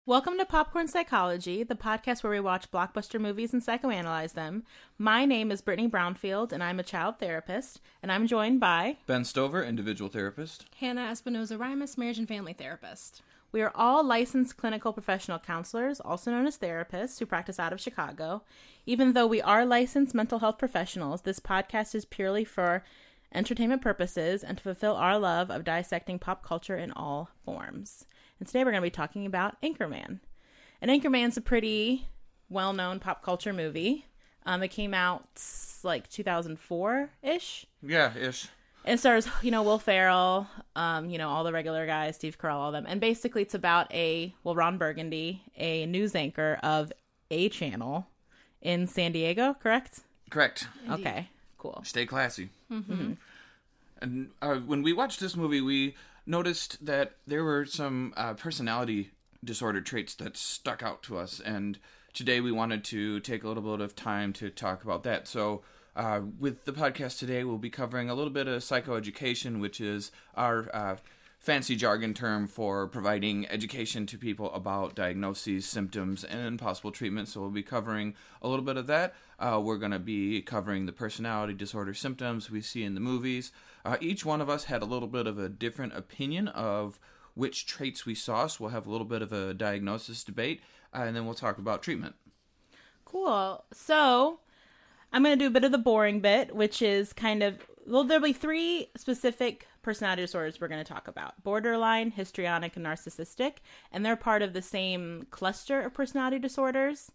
Welcome to Popcorn Psychology, the podcast where we watch blockbuster movies and psychoanalyze them. My name is Brittany Brownfield, and I'm a child therapist, and I'm joined by... Ben Stover, individual therapist. Hannah Espinoza-Rimus, marriage and family therapist. We are all licensed clinical professional counselors, also known as therapists, who practice out of Chicago. Even though we are licensed mental health professionals, this podcast is purely for entertainment purposes and to fulfill our love of dissecting pop culture in all forms. And today we're going to be talking about Anchorman. And Anchorman's a pretty well-known pop culture movie. It came out like 2004-ish. Yeah, ish. It stars, Will Ferrell, all the regular guys, Steve Carell, all them. And basically it's about Ron Burgundy, a news anchor of a channel in San Diego, correct? Correct. Indeed. Okay, cool. Stay classy. Mm-hmm. And when we watched this movie, we noticed that there were some personality disorder traits that stuck out to us. And today we wanted to take a little bit of time to talk about that. So with the podcast today, we'll be covering a little bit of psychoeducation, which is our fancy jargon term for providing education to people about diagnoses, symptoms, and possible treatment. So we'll be covering a little bit of that. We're going to be covering the personality disorder symptoms we see in the movies. Each one of us had a little bit of a different opinion of which traits we saw, so we'll have a little bit of a diagnosis debate, and then we'll talk about treatment. Cool. So I'm going to do a bit of the boring bit, which is there'll be three specific personality disorders we're going to talk about: borderline, histrionic, and narcissistic, and they're part of the same cluster of personality disorders.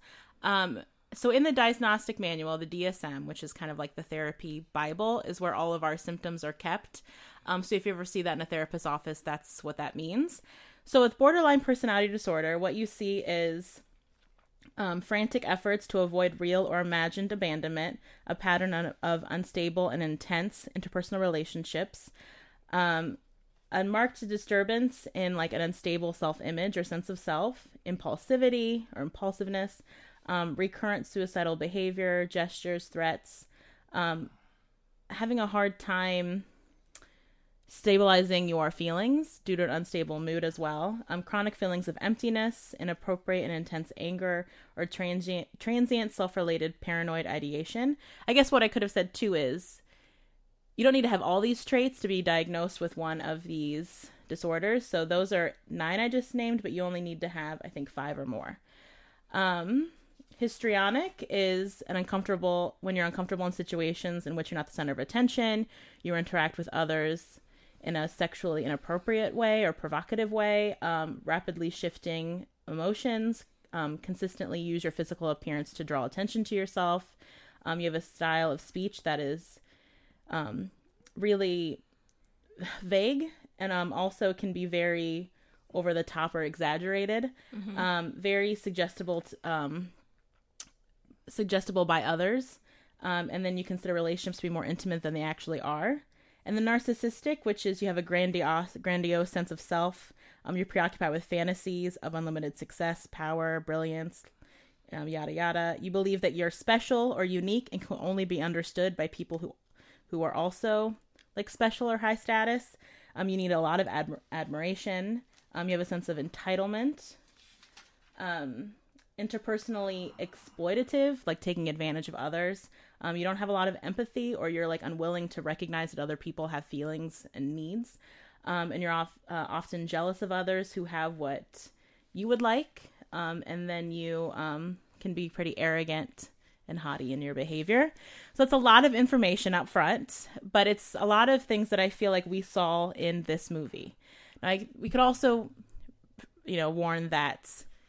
So in the diagnostic manual, the DSM, which is kind of like the therapy Bible, is where all of our symptoms are kept. So if you ever see that in a therapist's office, that's what that means. So with borderline personality disorder, what you see is frantic efforts to avoid real or imagined abandonment, a pattern of unstable and intense interpersonal relationships, unmarked disturbance in like an unstable self-image or sense of self, impulsivity or impulsiveness, recurrent suicidal behavior, gestures, threats, having a hard time stabilizing your feelings due to an unstable mood as well, chronic feelings of emptiness, inappropriate and intense anger, or transient self-related paranoid ideation. I guess what I could have said too is you don't need to have all these traits to be diagnosed with one of these disorders. So those are 9 I just named, but you only need to have, I think, 5 or more. Histrionic is when you're uncomfortable in situations in which you're not the center of attention, you interact with others in a sexually inappropriate way or provocative way, rapidly shifting emotions, consistently use your physical appearance to draw attention to yourself. You have a style of speech that is really vague and also can be very over the top or exaggerated, very suggestible by others, and then you consider relationships to be more intimate than they actually are. And the narcissistic, which is you have a grandiose sense of self, you're preoccupied with fantasies of unlimited success, power, brilliance, yada yada. You believe that you're special or unique and can only be understood by people who are also like special or high status. You need a lot of admiration. You have a sense of entitlement. Interpersonally exploitative, like taking advantage of others. You don't have a lot of empathy, or you're like unwilling to recognize that other people have feelings and needs. And you're often jealous of others who have what you would like. And then you can be pretty arrogant and haughty in your behavior. So it's a lot of information up front, but it's a lot of things that I feel like we saw in this movie. Now, we could also, warn that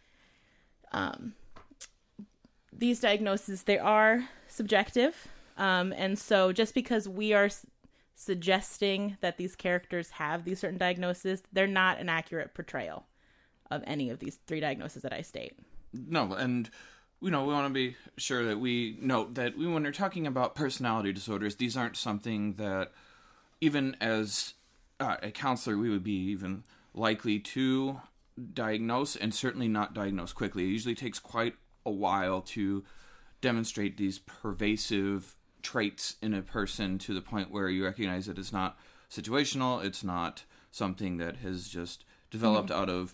these diagnoses, they are subjective. And so just because we are suggesting that these characters have these certain diagnoses, they're not an accurate portrayal of any of these 3 diagnoses that I state. No, and we want to be sure that we note that when we're talking about personality disorders, these aren't something that even as a counselor we would be even likely to diagnose, and certainly not diagnose quickly. It usually takes quite a while to demonstrate these pervasive traits in a person to the point where you recognize that it's not situational, it's not something that has just developed out of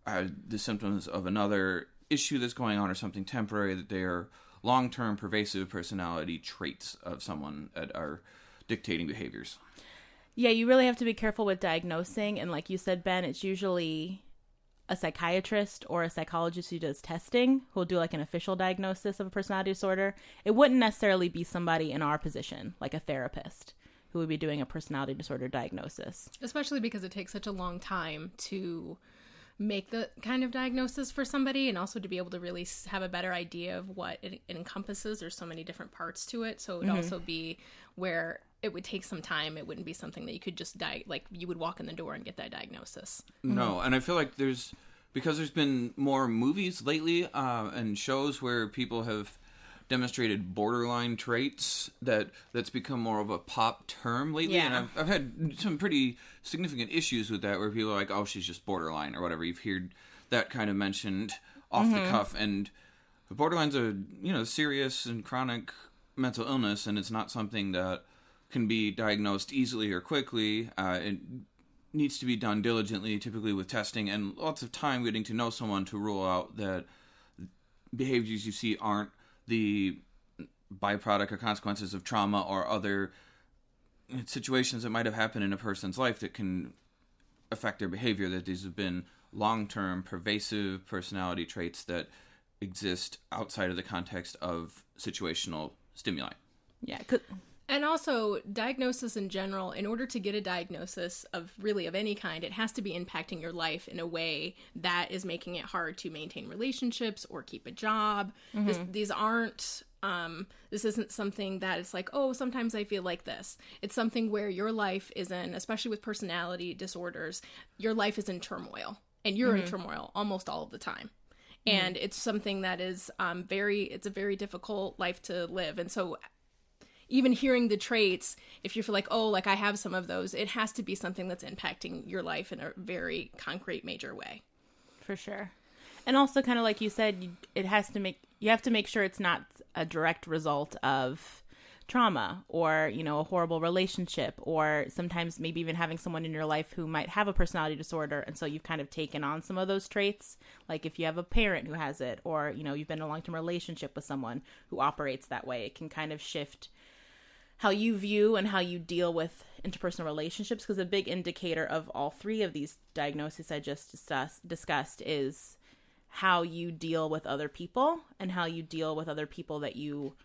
the symptoms of another issue that's going on or something temporary, that they are long-term pervasive personality traits of someone that are dictating behaviors. Yeah, you really have to be careful with diagnosing. And like you said, Ben, it's usually a psychiatrist or a psychologist who does testing who'll do like an official diagnosis of a personality disorder. It wouldn't necessarily be somebody in our position, like a therapist, who would be doing a personality disorder diagnosis. Especially because it takes such a long time to make the kind of diagnosis for somebody, and also to be able to really have a better idea of what it encompasses. There's so many different parts to it. So it would also be where it would take some time. It wouldn't be something that you could just like you would walk in the door and get that diagnosis. No, and I feel like because there's been more movies lately and shows where people have demonstrated borderline traits, that's become more of a pop term lately. Yeah. And I've had some pretty significant issues with that, where people are like, oh, she's just borderline or whatever. You've heard that kind of mentioned off the cuff, and borderline's a serious and chronic mental illness, and it's not something that can be diagnosed easily or quickly. It needs to be done diligently, typically with testing and lots of time getting to know someone to rule out that behaviors you see aren't the byproduct or consequences of trauma or other situations that might have happened in a person's life that can affect their behavior, that these have been long-term pervasive personality traits that exist outside of the context of situational stimuli. Yeah. And also, diagnosis in general, in order to get a diagnosis of any kind, it has to be impacting your life in a way that is making it hard to maintain relationships or keep a job. These aren't, this isn't something that it's like, oh, sometimes I feel like this. It's something where your life is in, especially with personality disorders, your life is in turmoil. And you're in turmoil almost all of the time. And it's something that is it's a very difficult life to live. And so even hearing the traits, if you feel like, oh, like I have some of those, it has to be something that's impacting your life in a very concrete, major way. For sure. And also, kind of like you said, you have to make sure it's not a direct result of trauma or, a horrible relationship, or sometimes maybe even having someone in your life who might have a personality disorder. And so you've kind of taken on some of those traits. Like if you have a parent who has it, or, you've been in a long-term relationship with someone who operates that way, it can kind of shift how you view and how you deal with interpersonal relationships, because a big indicator of all three of these diagnoses I just discussed is how you deal with other people, and how you deal with other people that you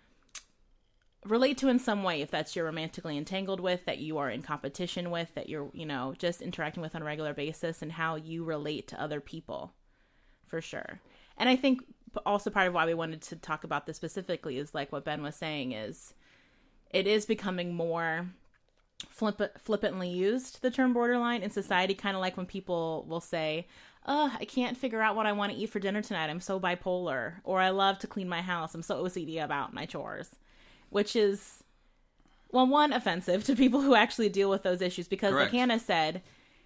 relate to in some way, if that's you're romantically entangled with, that you are in competition with, that you're, just interacting with on a regular basis, and how you relate to other people, for sure. And I think also part of why we wanted to talk about this specifically is like what Ben was saying is, it is becoming more flippantly used, the term borderline, in society, kind of like when people will say, I can't figure out what I want to eat for dinner tonight, I'm so bipolar, or I love to clean my house, I'm so OCD about my chores, which is, well, one, offensive to people who actually deal with those issues, because Correct. Like Hannah said,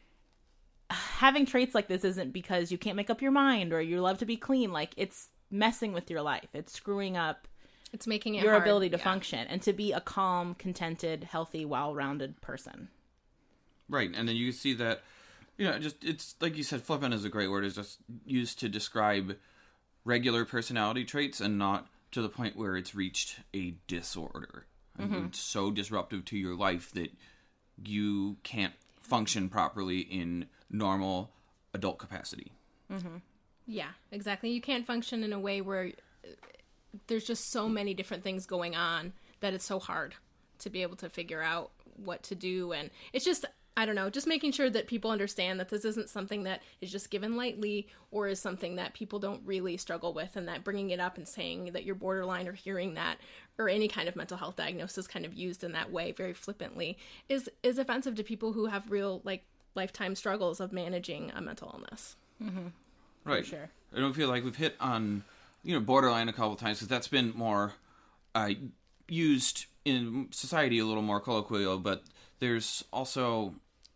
having traits like this isn't because you can't make up your mind or you love to be clean. Like, it's messing with your life, it's screwing up It's making it your hard. ability to function and to be a calm, contented, healthy, well-rounded person. Right, and then you see that, it's like you said, flippant is a great word. It's just used to describe regular personality traits and not to the point where it's reached a disorder. And it's so disruptive to your life that you can't function properly in normal adult capacity. Yeah, exactly. You can't function in a way where there's just so many different things going on that it's so hard to be able to figure out what to do. And it's just, I don't know, just making sure that people understand that this isn't something that is just given lightly or is something that people don't really struggle with, and that bringing it up and saying that you're borderline or hearing that or any kind of mental health diagnosis kind of used in that way very flippantly is offensive to people who have real lifetime struggles of managing a mental illness. Right. For sure. I don't feel like we've hit on borderline a couple times, because that's been more used in society a little more colloquial, but there's also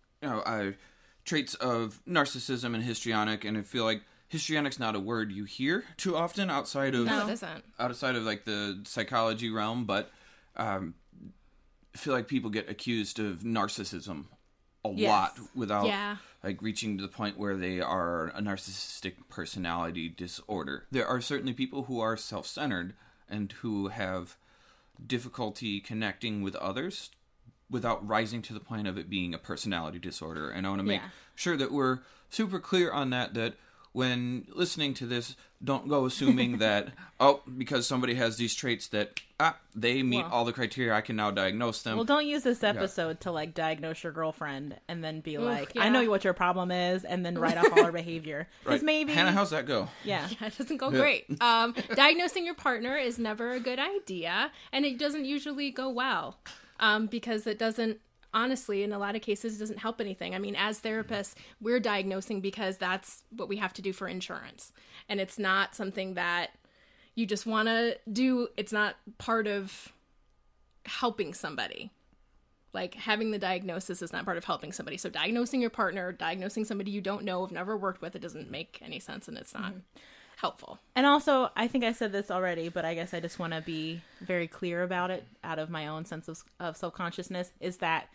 traits of narcissism and histrionic, and I feel like histrionic's not a word you hear too often outside of No, it isn't. outside of like the psychology realm, but I feel like people get accused of narcissism a lot without Yeah. like reaching to the point where they are a narcissistic personality disorder. There are certainly people who are self-centered and who have difficulty connecting with others without rising to the point of it being a personality disorder. And I want to make sure that we're super clear on that when listening to this, don't go assuming that, because somebody has these traits that, they meet all the criteria, I can now diagnose them. Well, don't use this episode to, like, diagnose your girlfriend and then be I know what your problem is, and then write off all her behavior. Because maybe... Hannah, how's that go? Yeah, it doesn't go great. Diagnosing your partner is never a good idea, and it doesn't usually go well, because it doesn't, honestly, in a lot of cases, it doesn't help anything. I mean, as therapists, we're diagnosing because that's what we have to do for insurance. And it's not something that you just want to do. It's not part of helping somebody. Like, having the diagnosis is not part of helping somebody. So diagnosing your partner, diagnosing somebody you don't know, have never worked with, it doesn't make any sense, and it's not helpful. And also, I think I said this already, but I guess I just want to be very clear about it out of my own sense of self-consciousness, is that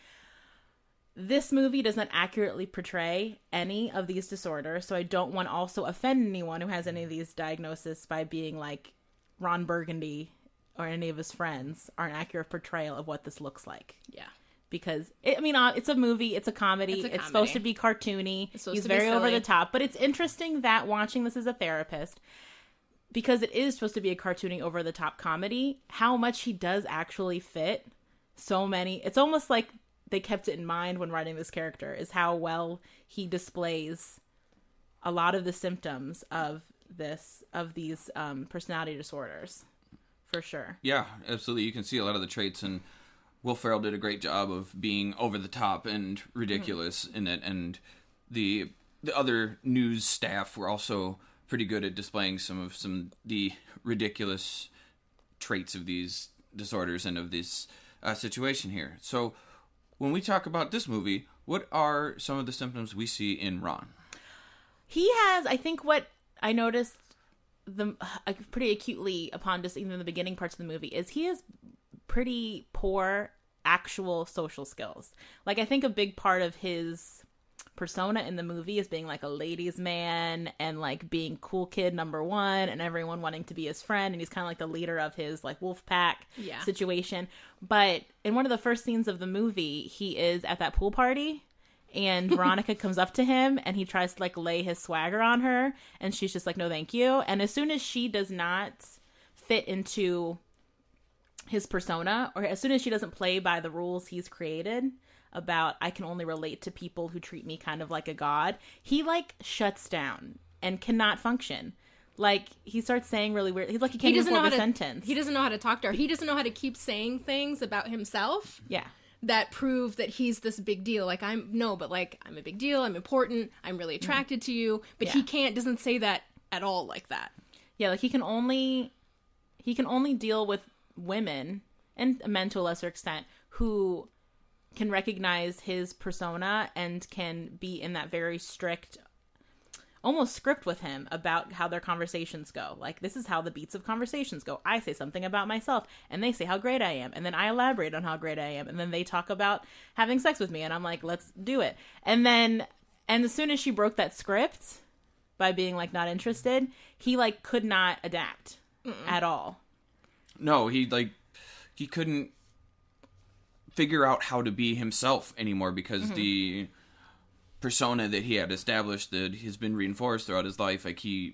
this movie does not accurately portray any of these disorders, so I don't want to also offend anyone who has any of these diagnoses by being like Ron Burgundy or any of his friends are an accurate portrayal of what this looks like. Yeah. Because, it's a movie, it's a comedy, it's supposed to be cartoony, he's very over the top, but it's interesting that watching this as a therapist, because it is supposed to be a cartoony, over the top comedy, how much he does actually fit so many, it's almost like they kept it in mind when writing this character, is how well he displays a lot of the symptoms of these personality disorders, for sure. Yeah, absolutely. You can see a lot of the traits, and Will Ferrell did a great job of being over the top and ridiculous in it, and the other news staff were also pretty good at displaying some of the ridiculous traits of these disorders and of this situation here. So when we talk about this movie, what are some of the symptoms we see in Ron? He has, I think what I noticed pretty acutely upon just even the beginning parts of the movie is he has pretty poor actual social skills. Like, I think a big part of his persona in the movie is being like a ladies' man and like being cool kid number one and everyone wanting to be his friend, and he's kind of like the leader of his like wolf pack situation. But in one of the first scenes of the movie, he is at that pool party and Veronica comes up to him and he tries to like lay his swagger on her, and she's just like, no thank you. And as soon as she does not fit into his persona, or as soon as she doesn't play by the rules he's created about, I can only relate to people who treat me kind of like a god, he like shuts down and cannot function. Like, he starts saying really weird, he's like, he can't even form a sentence. He doesn't know how to talk to her. He doesn't know how to keep saying things about himself. Yeah. That prove that he's this big deal. Like, I'm a big deal. I'm important. I'm really attracted to you. But he doesn't say that at all like that. Yeah, like he can only deal with women, and men to a lesser extent, who can recognize his persona and can be in that very strict, almost script with him about how their conversations go. Like, this is how the beats of conversations go. I say something about myself, and they say how great I am, and then I elaborate on how great I am, and then they talk about having sex with me, and I'm like, let's do it. And as soon as she broke that script by being like not interested, he like could not adapt at all. No, he couldn't figure out how to be himself anymore, because the persona that he had established that has been reinforced throughout his life, like, he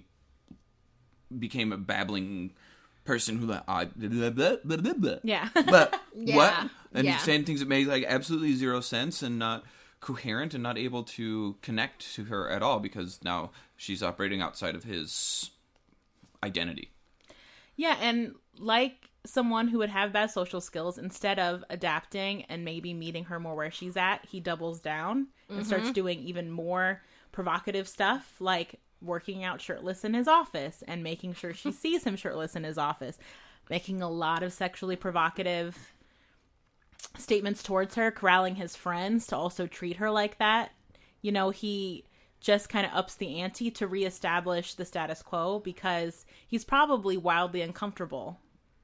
became a babbling person who like, blah, blah, blah, blah, blah. Yeah. But what? And he's saying things that make like absolutely zero sense and not coherent and not able to connect to her at all, because now she's operating outside of his identity. Yeah, and like someone who would have bad social skills, instead of adapting and maybe meeting her more where she's at, he doubles down and starts doing even more provocative stuff, like working out shirtless in his office and making sure she sees him shirtless in his office, making a lot of sexually provocative statements towards her, corralling his friends to also treat her like that. You know, he just kind of ups the ante to reestablish the status quo, because he's probably wildly uncomfortable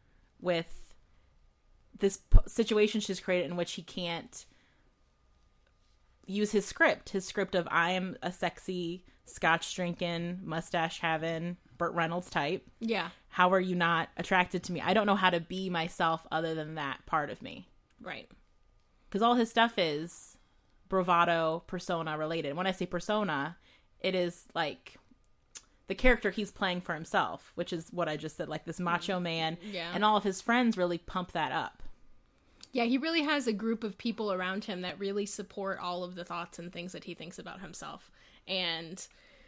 with this situation she's created in which he can't, use his script of I am a sexy scotch drinking, mustache having Burt Reynolds type. Yeah. How are you not attracted to me? I don't know how to be myself other than that part of me. Right. Because all his stuff is bravado, persona related. When I say persona, it is like the character he's playing for himself, which is what I just said, like this macho man. Yeah. And all of his friends really pump that up. Yeah, he really has a group of people around him that really support all of the thoughts and things that he thinks about himself. And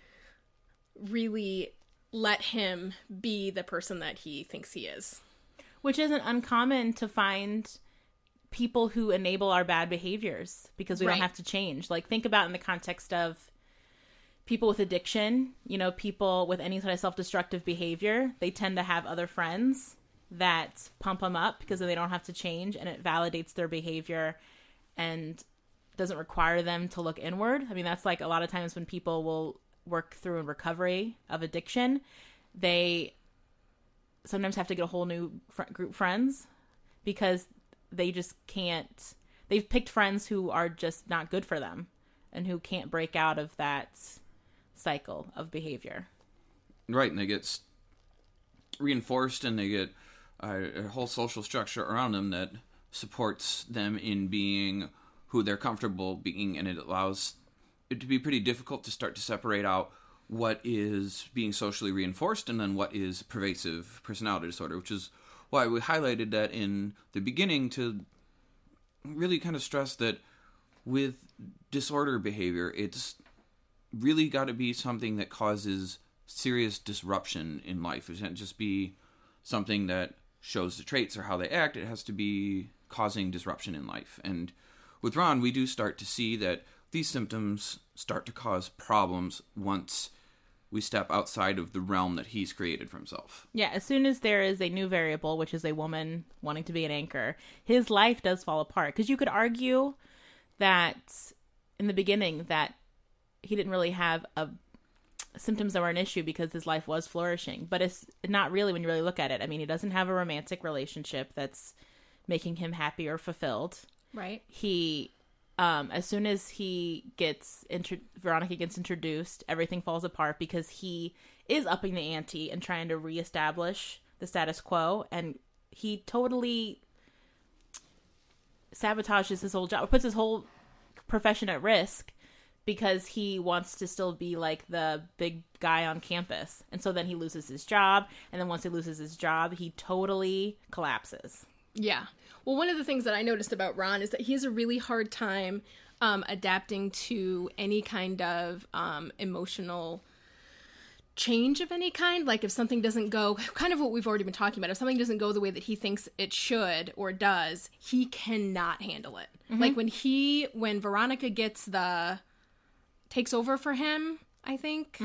really let him be the person that he thinks he is. Which isn't uncommon to find people who enable our bad behaviors because we Right. don't have to change. Like, think about in the context of people with addiction, people with any sort of self-destructive behavior, they tend to have other friends that pump them up because they don't have to change, and it validates their behavior and doesn't require them to look inward. I mean, that's like a lot of times when people will work through in recovery of addiction, they sometimes have to get a whole new group friends because they just can't. They've picked friends who are just not good for them and who can't break out of that cycle of behavior. Right, and they get reinforced, and they get a whole social structure around them that supports them in being who they're comfortable being, and it allows it to be pretty difficult to start to separate out what is being socially reinforced and then what is pervasive personality disorder, which is why we highlighted that in the beginning to really kind of stress that with disorder behavior, it's really got to be something that causes serious disruption in life. It can't just be something that shows the traits or how they act. It has to be causing disruption in life. And with Ron, we do start to see that these symptoms start to cause problems once we step outside of the realm that he's created for himself. Yeah, as soon as there is a new variable, which is a woman wanting to be an anchor, his life does fall apart. Because you could argue that in the beginning that he didn't really have symptoms that were an issue because his life was flourishing. But it's not really when you really look at it. I mean, he doesn't have a romantic relationship that's making him happy or fulfilled. Right. He, as soon as Veronica gets introduced, everything falls apart because he is upping the ante and trying to reestablish the status quo. And he totally sabotages his whole job, puts his whole profession at risk because he wants to still be like the big guy on campus. And so then he loses his job. And then once he loses his job, he totally collapses. Yeah. Well, one of the things that I noticed about Ron is that he has a really hard time adapting to any kind of emotional change of any kind. Like if something doesn't go, kind of what we've already been talking about, if something doesn't go the way that he thinks it should or does, he cannot handle it. Mm-hmm. Like when Veronica takes over for him, I think,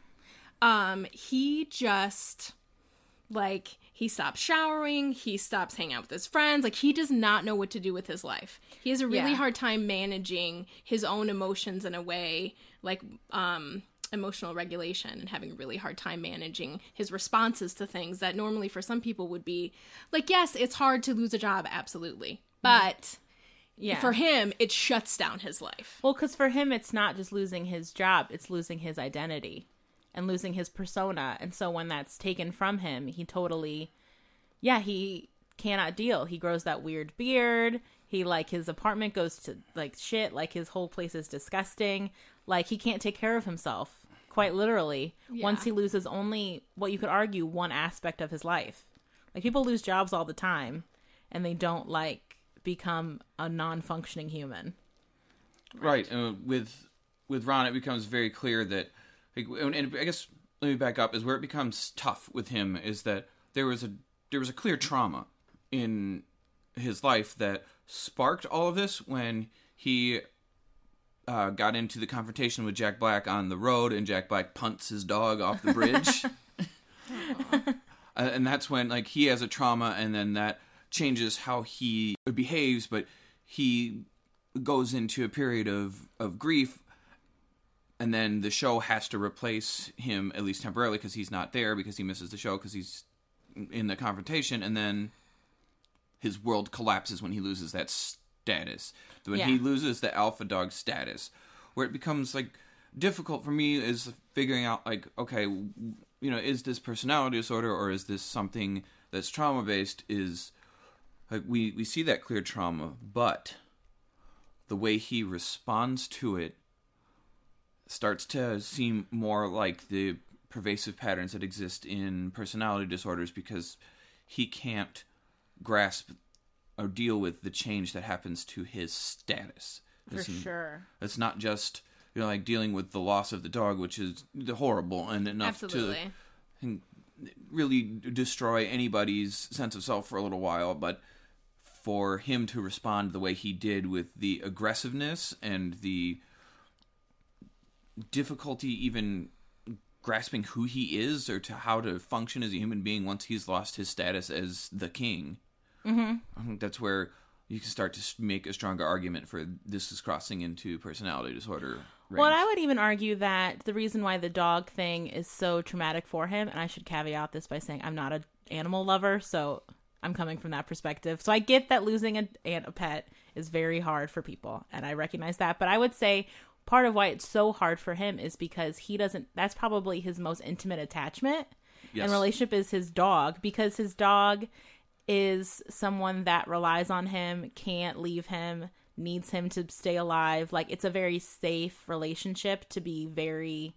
he just, like, he stops showering, he stops hanging out with his friends, like, he does not know what to do with his life. He has a really hard time managing his own emotions in a way, like, emotional regulation, and having a really hard time managing his responses to things that normally for some people would be, like, yes, it's hard to lose a job, absolutely, but... Yeah. For him, it shuts down his life. Well, because for him, it's not just losing his job, it's losing his identity and losing his persona. And so when that's taken from him, he totally, he cannot deal. He grows that weird beard. He, like, his apartment goes to, like, shit. Like, his whole place is disgusting. Like, he can't take care of himself, quite literally, once he loses only what you could argue one aspect of his life. Like, people lose jobs all the time, and they don't, like, become a non-functioning human. Right. With Ron, it becomes very clear that, like, and I guess let me back up, is where it becomes tough with him is that there was a clear trauma in his life that sparked all of this when he got into the confrontation with Jack Black on the road, and Jack Black punts his dog off the bridge. And that's when, like, he has a trauma, and then that changes how he behaves, but he goes into a period of grief, and then the show has to replace him, at least temporarily, because he's not there, because he misses the show, because he's in the confrontation, and then his world collapses when he loses that status, when he loses the alpha dog status, where it becomes like difficult for me is figuring out like, okay, you know, is this personality disorder or is this something that's trauma based? Is like we see that clear trauma, but the way he responds to it starts to seem more like the pervasive patterns that exist in personality disorders, because he can't grasp or deal with the change that happens to his status. Sure. It's not just, you know, like dealing with the loss of the dog, which is horrible and enough to really destroy anybody's sense of self for a little while, but for him to respond the way he did with the aggressiveness and the difficulty even grasping who he is or to how to function as a human being once he's lost his status as the king. I think that's where you can start to make a stronger argument for this is crossing into personality disorder range. Well, I would even argue that the reason why the dog thing is so traumatic for him, and I should caveat this by saying I'm not an animal lover, so I'm coming from that perspective. So I get that losing a pet is very hard for people, and I recognize that. But I would say part of why it's so hard for him is because that's probably his most intimate attachment and relationship is his dog, because his dog is someone that relies on him, can't leave him, needs him to stay alive. Like, it's a very safe relationship to be very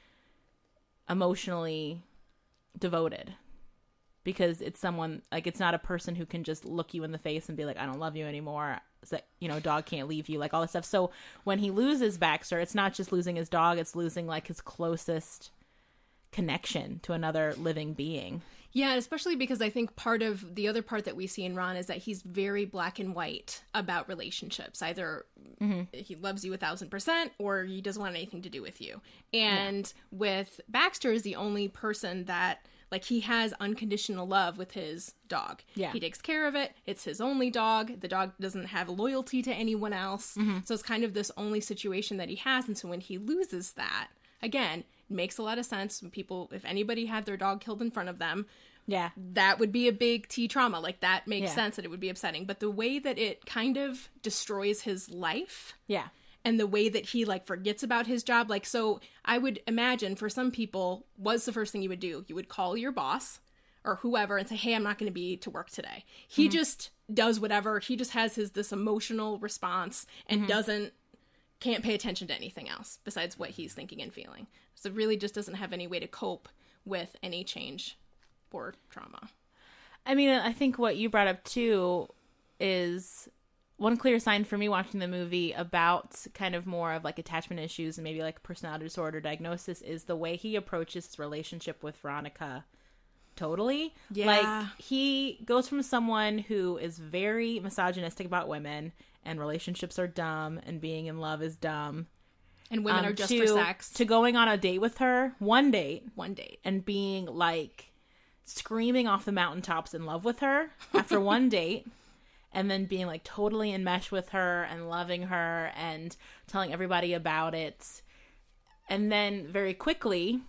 emotionally devoted, because it's someone, like, it's not a person who can just look you in the face and be like, I don't love you anymore. So, you know, dog can't leave you, like all this stuff. So when he loses Baxter, it's not just losing his dog, it's losing like his closest connection to another living being. Yeah, especially because I think part of the other part that we see in Ron is that he's very black and white about relationships. Either he loves you 1,000% or he doesn't want anything to do with you. And with Baxter is the only person that, like, he has unconditional love with his dog. Yeah. He takes care of it. It's his only dog. The dog doesn't have loyalty to anyone else. So it's kind of this only situation that he has. And so when he loses that, again, it makes a lot of sense. When people, if anybody had their dog killed in front of them, that would be a big T trauma. Like, that makes sense that it would be upsetting. But the way that it kind of destroys his life. Yeah. And the way that he, like, forgets about his job. Like, so I would imagine for some people, what's the first thing you would do? You would call your boss or whoever and say, hey, I'm not going to be to work today. He just does whatever. He just has this emotional response and can't pay attention to anything else besides what he's thinking and feeling. So really just doesn't have any way to cope with any change or trauma. I mean, I think what you brought up too is one clear sign for me watching the movie about kind of more of like attachment issues and maybe like personality disorder diagnosis is the way he approaches his relationship with Veronica. Totally. Yeah. Like, he goes from someone who is very misogynistic about women and relationships are dumb and being in love is dumb. And women are just for sex. To going on a date with her, one date. And being like screaming off the mountaintops in love with her after one date. And then being like totally enmeshed with her and loving her and telling everybody about it. And then very quickly,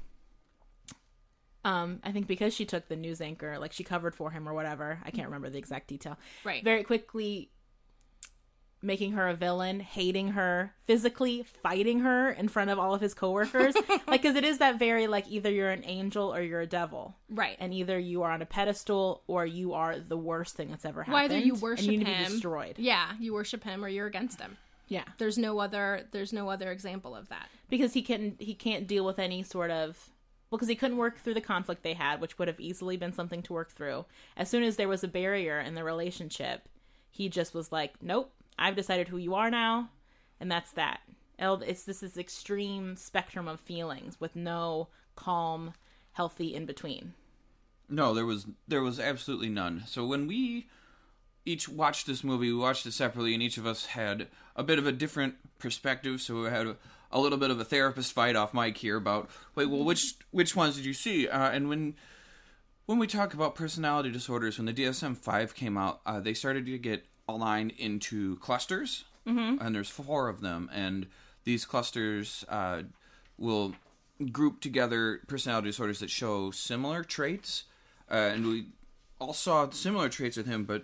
I think because she took the news anchor, like she covered for him or whatever. I can't remember the exact detail. Right. Very quickly making her a villain, hating her, physically fighting her in front of all of his coworkers. Like, because it is that very, like, either you're an angel or you're a devil. Right. And either you are on a pedestal or you are the worst thing that's ever happened. Well, either you worship and you need him. to be destroyed. Yeah, you worship him or you're against him. Yeah. There's no other example of that. Because he can't deal with any sort of... Well, because he couldn't work through the conflict they had, which would have easily been something to work through. As soon as there was a barrier in the relationship, he just was like, nope, I've decided who you are now, and that's that. It's this extreme spectrum of feelings with no calm, healthy in between. No, there was absolutely none. So when we each watched this movie, we watched it separately, and each of us had a bit of a different perspective. So we had a little bit of a therapist fight off mic here about, wait, well, which ones did you see? And when we talk about personality disorders, when the DSM-5 came out, they started to get aligned into clusters, and there's 4 of them, and these clusters will group together personality disorders that show similar traits, and we all saw similar traits with him, but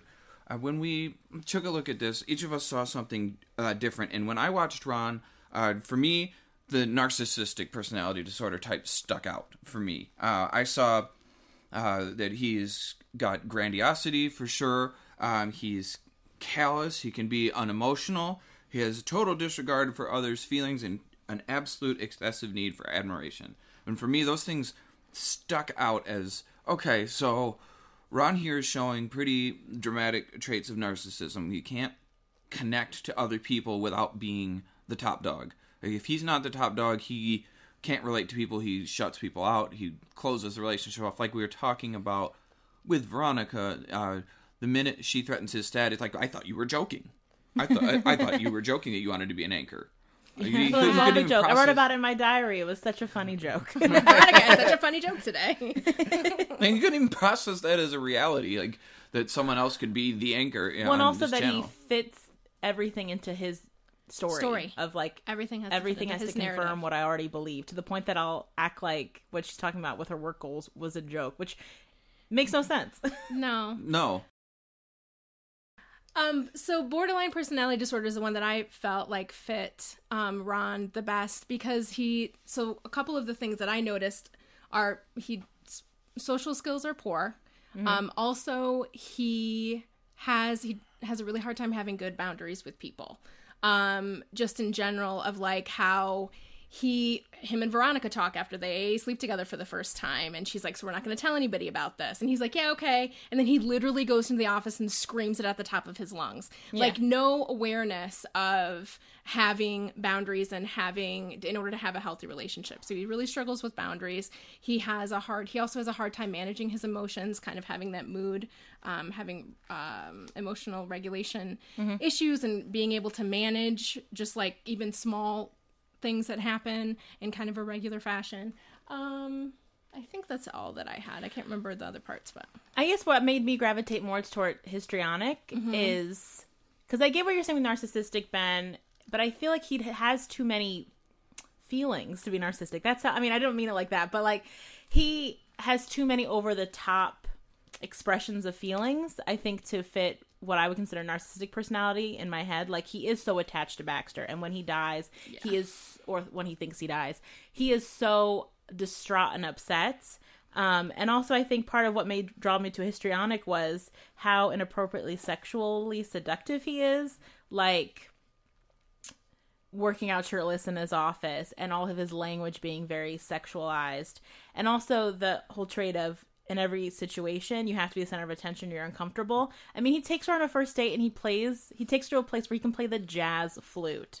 when we took a look at this, each of us saw something different. And when I watched Ron, for me, the narcissistic personality disorder type stuck out for me. I saw that he's got grandiosity for sure. He's callous. He can be unemotional. He has a total disregard for others' feelings and an absolute excessive need for admiration. And for me, those things stuck out as, okay, so Ron here is showing pretty dramatic traits of narcissism. He can't connect to other people without being the top dog. Like, if he's not the top dog, he can't relate to people. He shuts people out. He closes the relationship off. Like we were talking about with Veronica, the minute she threatens his status, like, I thought you were joking. I thought you were joking that you wanted to be an anchor. It was all a joke. I wrote about it in my diary. It was such a funny joke. Veronica had such a funny joke today. And you couldn't even process that as a reality, like that someone else could be the anchor. Well, and also that he fits everything into his story of like everything has to confirm what I already believe, to the point that I'll act like what she's talking about with her work goals was a joke, which makes no sense. No. So borderline personality disorder is the one that I felt like fit Ron the best, because so a couple of the things that I noticed are social skills are poor. Mm-hmm. Also, he has a really hard time having good boundaries with people. Just in general, of like how him and Veronica talk after they sleep together for the first time, and she's like, so we're not going to tell anybody about this, and he's like, yeah, okay, and then he literally goes into the office and screams it at the top of his lungs. Like, no awareness of having boundaries and in order to have a healthy relationship. So he really struggles with boundaries. He also has a hard time managing his emotions, kind of having that mood, having emotional regulation issues, and being able to manage just like even small things that happen in kind of a regular fashion. I think that's all that I had. I can't remember the other parts, but I guess what made me gravitate more toward histrionic is because I get what you're saying with narcissistic, Ben, but I feel like he has too many feelings to be narcissistic. That's how, I mean, I don't mean it like that, but like he has too many over the top expressions of feelings, I think, to fit what I would consider narcissistic personality in my head. Like, he is so attached to Baxter, and when he dies, or when he thinks he dies, he is so distraught and upset. And also, I think part of what draw me to histrionic was how inappropriately sexually seductive he is. Like, working out shirtless in his office, and all of his language being very sexualized. And also the whole trait of, in every situation, you have to be the center of attention, you're uncomfortable. I mean, he takes her on a first date and he takes her to a place where he can play the jazz flute.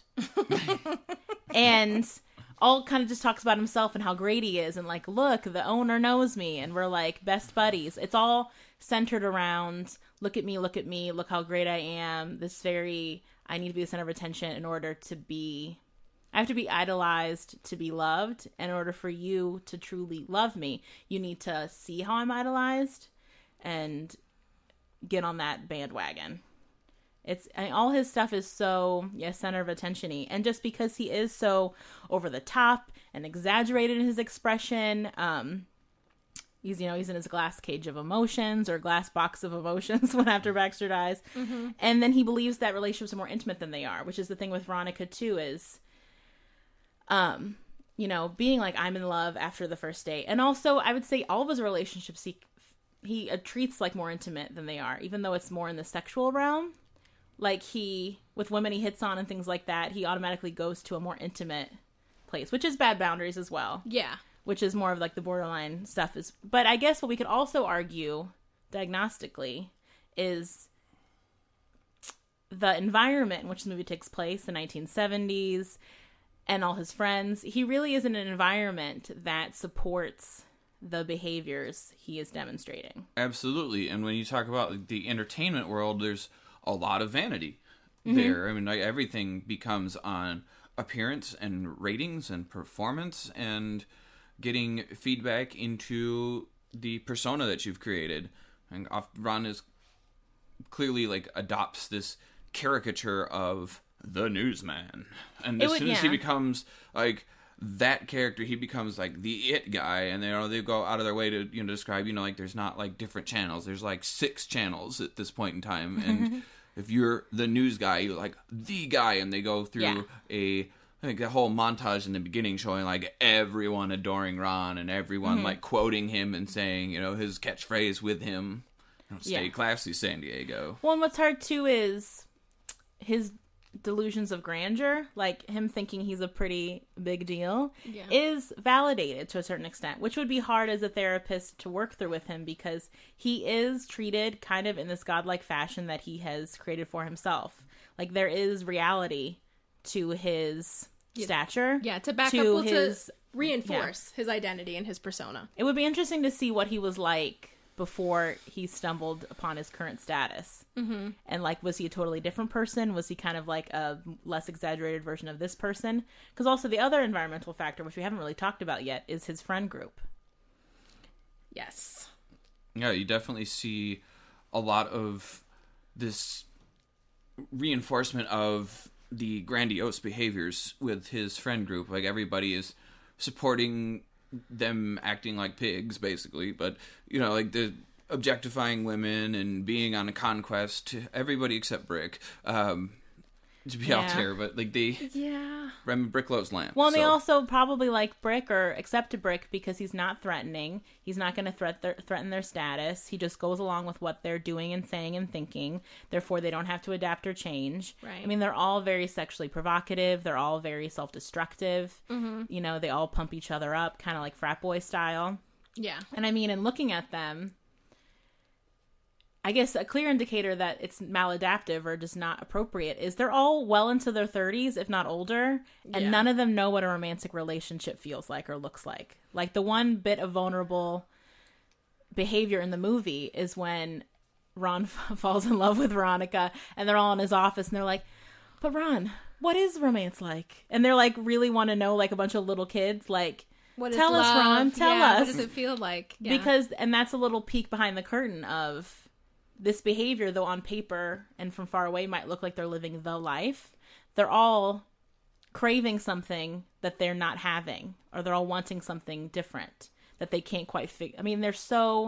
And all kind of just talks about himself and how great he is. And like, look, the owner knows me and we're like best buddies. It's all centered around, look at me, look how great I am. I need to be the center of attention in order to be... I have to be idolized to be loved. In order for you to truly love me, you need to see how I'm idolized and get on that bandwagon. All his stuff is so center of attention-y. And just because he is so over the top and exaggerated in his expression, he's in his glass cage of emotions, or glass box of emotions when after Baxter dies. Mm-hmm. And then he believes that relationships are more intimate than they are, which is the thing with Veronica too, is being like, I'm in love after the first date. And also, I would say all of his relationships he treats like more intimate than they are, even though it's more in the sexual realm. Like, with women he hits on and things like that, he automatically goes to a more intimate place, which is bad boundaries as well. Yeah. Which is more of like the borderline stuff is. But I guess what we could also argue diagnostically is the environment in which the movie takes place, the 1970s, and all his friends. He really is in an environment that supports the behaviors he is demonstrating. Absolutely. And when you talk about the entertainment world, there's a lot of vanity there. I mean, like, everything becomes on appearance and ratings and performance and getting feedback into the persona that you've created. And Ron is clearly like adopts this caricature of the newsman, and as soon as he becomes like that character, he becomes like the it guy, and they go out of their way to describe like there's not like different channels, there's like 6 channels at this point in time, and if you're the news guy, you're like the guy, and they go through I think the whole montage in the beginning showing like everyone adoring Ron and everyone like quoting him and saying his catchphrase with him, stay classy, San Diego. Well, and what's hard too is his delusions of grandeur, like him thinking he's a pretty big deal, is validated to a certain extent, which would be hard as a therapist to work through with him, because he is treated kind of in this godlike fashion that he has created for himself. Like, there is reality to his stature. Yeah, to back up, to reinforce his identity and his persona. It would be interesting to see what he was like before he stumbled upon his current status. Mm-hmm. And, like, was he a totally different person? Was he kind of like a less exaggerated version of this person? Because also the other environmental factor, which we haven't really talked about yet, is his friend group. Yes. Yeah, you definitely see a lot of this reinforcement of the grandiose behaviors with his friend group. Like, everybody is supporting them acting like pigs, basically, but like the objectifying women and being on a conquest, everybody except Brick, to be out there, but like Remy Bricklo's lamp. Well, and they also probably like Brick or accept Brick because he's not threatening. He's not going to threaten their status. He just goes along with what they're doing and saying and thinking. Therefore, they don't have to adapt or change. Right. I mean, they're all very sexually provocative. They're all very self-destructive. Mm-hmm. They all pump each other up, kind of like frat boy style. Yeah. And I mean, in looking at them, I guess a clear indicator that it's maladaptive or just not appropriate is they're all well into their 30s, if not older, and none of them know what a romantic relationship feels like or looks like. Like, the one bit of vulnerable behavior in the movie is when Ron falls in love with Veronica, and they're all in his office, and they're like, but Ron, what is romance like? And they're like, really want to know, like a bunch of little kids, like, tell us, Ron, tell us. What does it feel like? Yeah. Because, and that's a little peek behind the curtain of this behavior, though on paper and from far away might look like they're living the life, they're all craving something that they're not having, or they're all wanting something different that they can't quite figure. I mean, they're so,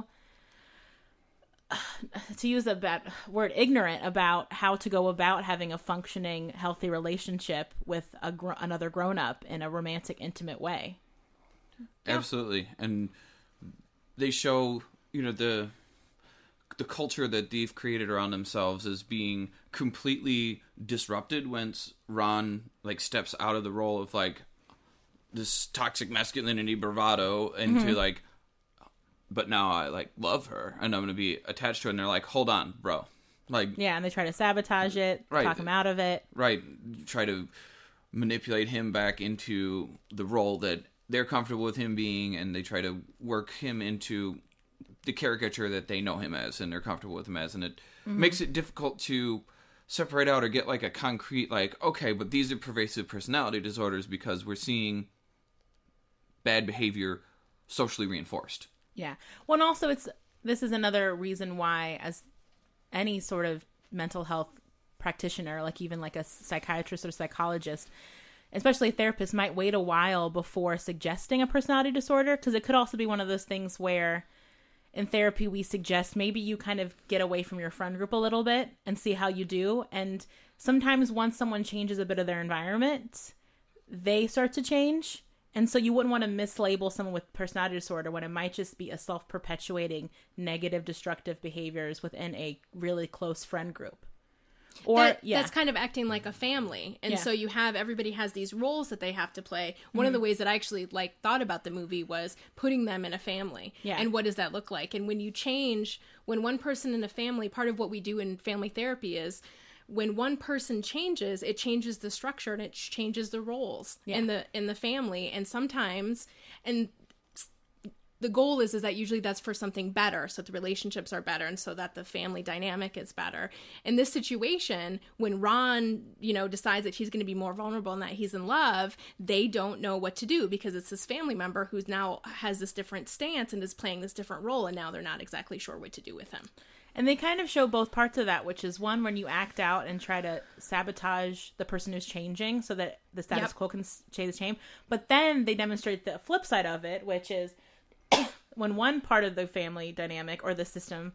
to use a bad word, ignorant about how to go about having a functioning, healthy relationship with another grown-up in a romantic, intimate way. Absolutely. And they show, the culture that they've created around themselves is being completely disrupted once Ron steps out of the role of this toxic masculinity bravado into but now I love her and I'm going to be attached to her, and they're like, hold on, bro. And they try to sabotage it, talk him out of it. Right. Try to manipulate him back into the role that they're comfortable with him being, and they try to work him into the caricature that they know him as and they're comfortable with him as, and it makes it difficult to separate out or get a concrete okay, but these are pervasive personality disorders because we're seeing bad behavior socially reinforced. Yeah. Well, and also this is another reason why, as any sort of mental health practitioner, even a psychiatrist or psychologist, especially a therapist, might wait a while before suggesting a personality disorder, because it could also be one of those things where in therapy, we suggest maybe you kind of get away from your friend group a little bit and see how you do. And sometimes once someone changes a bit of their environment, they start to change. And so you wouldn't want to mislabel someone with personality disorder when it might just be a self-perpetuating negative, destructive behaviors within a really close friend group. Or that's kind of acting like a family, and so you have everybody has these roles that they have to play. One of the ways that I actually thought about the movie was putting them in a family, and what does that look like? And when you change, when one person in a family, part of what we do in family therapy is when one person changes, it changes the structure and it changes the roles in the family, and sometimes the goal is that usually that's for something better, so that the relationships are better and so that the family dynamic is better. In this situation, when Ron, decides that he's going to be more vulnerable and that he's in love, they don't know what to do because it's this family member who's now has this different stance and is playing this different role, and now they're not exactly sure what to do with him. And they kind of show both parts of that, which is one, when you act out and try to sabotage the person who's changing so that the status quo can change. But then they demonstrate the flip side of it, which is when one part of the family dynamic or the system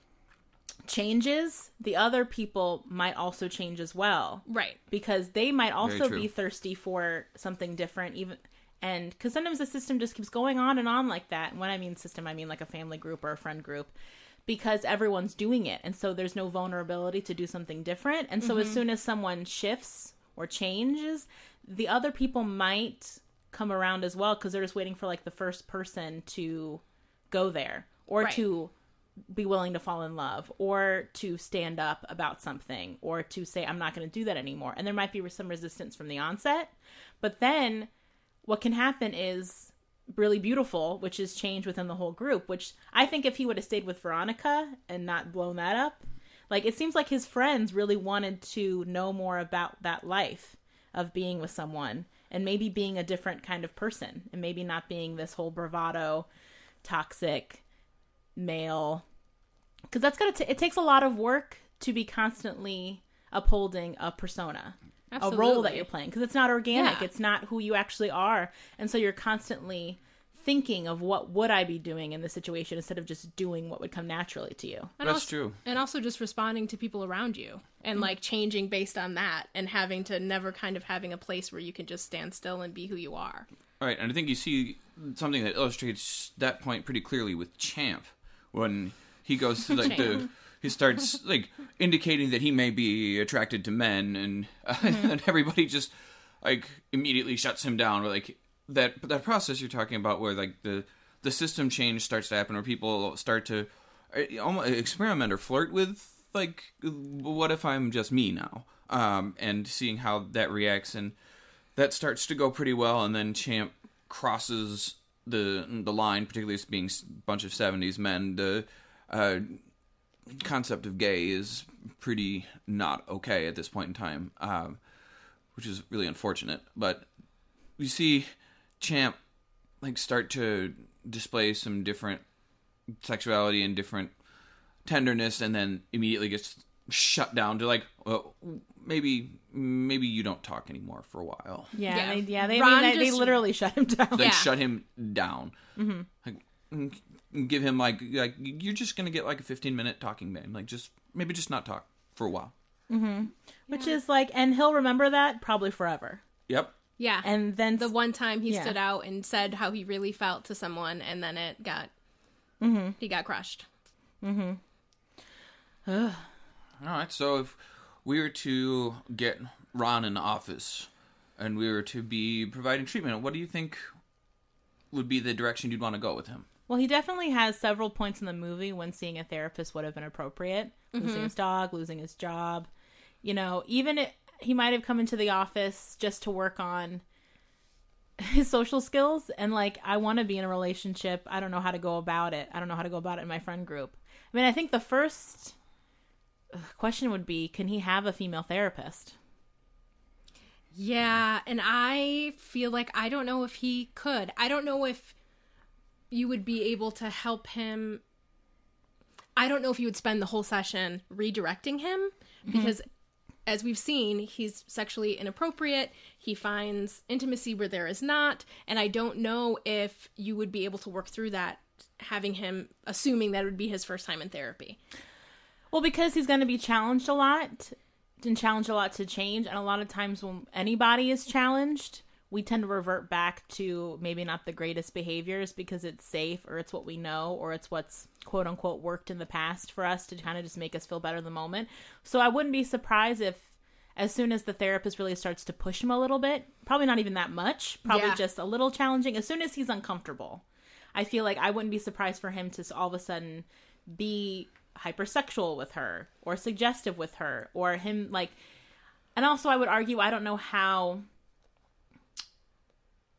changes, the other people might also change as well. Right. Because they might also be thirsty for something different, and because sometimes the system just keeps going on and on like that. And when I mean system, I mean like a family group or a friend group, because everyone's doing it. And so there's no vulnerability to do something different. And so as soon as someone shifts or changes, the other people might come around as well, because they're just waiting for like the first person to go there, or to be willing to fall in love, or to stand up about something, or to say, I'm not going to do that anymore. And there might be some resistance from the onset, but then what can happen is really beautiful, which is change within the whole group, which I think if he would have stayed with Veronica and not blown that up, like, it seems like his friends really wanted to know more about that life of being with someone and maybe being a different kind of person, and maybe not being this whole bravado, toxic male, because that's it takes a lot of work to be constantly upholding a persona. Absolutely. A role that you're playing, because it's not organic. It's not who you actually are. And so you're constantly thinking of what would I be doing in this situation instead of just doing what would come naturally to you. And That's true. And also just responding to people around you and like changing based on that, and having to never kind of having a place where you can just stand still and be who you are. Right, and I think you see something that illustrates that point pretty clearly with Champ, when he goes to like he starts like indicating that he may be attracted to men, and and everybody just like immediately shuts him down. Like that process you're talking about, where like the system change starts to happen, where people start to almost experiment or flirt with like, what if I'm just me now, and seeing how that reacts, and that starts to go pretty well, and then Champ crosses the line, particularly as being a bunch of 70s men. The concept of gay is pretty not okay at this point in time, which is really unfortunate. But you see Champ like start to display some different sexuality and different tenderness, and then immediately gets shut down to like, well, maybe you don't talk anymore for a while. They literally shut him down. Like shut him down. Mm-hmm. Like, give him like you're just gonna get like a 15-minute talking ban. Like just not talk for a while. Mm-hmm. Which is like, and he'll remember that probably forever. Yep. Yeah. And then the one time he stood out and said how he really felt to someone, and then he got crushed. Mm-hmm. All right, so if we were to get Ron in the office and we were to be providing treatment, what do you think would be the direction you'd want to go with him? Well, he definitely has several points in the movie when seeing a therapist would have been appropriate. Losing his dog, losing his job. Even he might have come into the office just to work on his social skills, and like, I want to be in a relationship. I don't know how to go about it. I don't know how to go about it in my friend group. I mean, I think the first question would be, can he have a female therapist? Yeah, and I feel like I don't know if he could. I don't know if you would be able to help him. I don't know if you would spend the whole session redirecting him, because as we've seen, he's sexually inappropriate. He finds intimacy where there is not, and I don't know if you would be able to work through that, having him assuming that it would be his first time in therapy. Well, because he's going to be challenged a lot to change. And a lot of times when anybody is challenged, we tend to revert back to maybe not the greatest behaviors because it's safe, or it's what we know, or it's what's quote unquote worked in the past for us to kind of just make us feel better in the moment. So I wouldn't be surprised if as soon as the therapist really starts to push him a little bit, probably not even that much, probably just a little challenging, as soon as he's uncomfortable, I feel like I wouldn't be surprised for him to all of a sudden be hypersexual with her, or suggestive with her, or him like, and also I would argue, I don't know how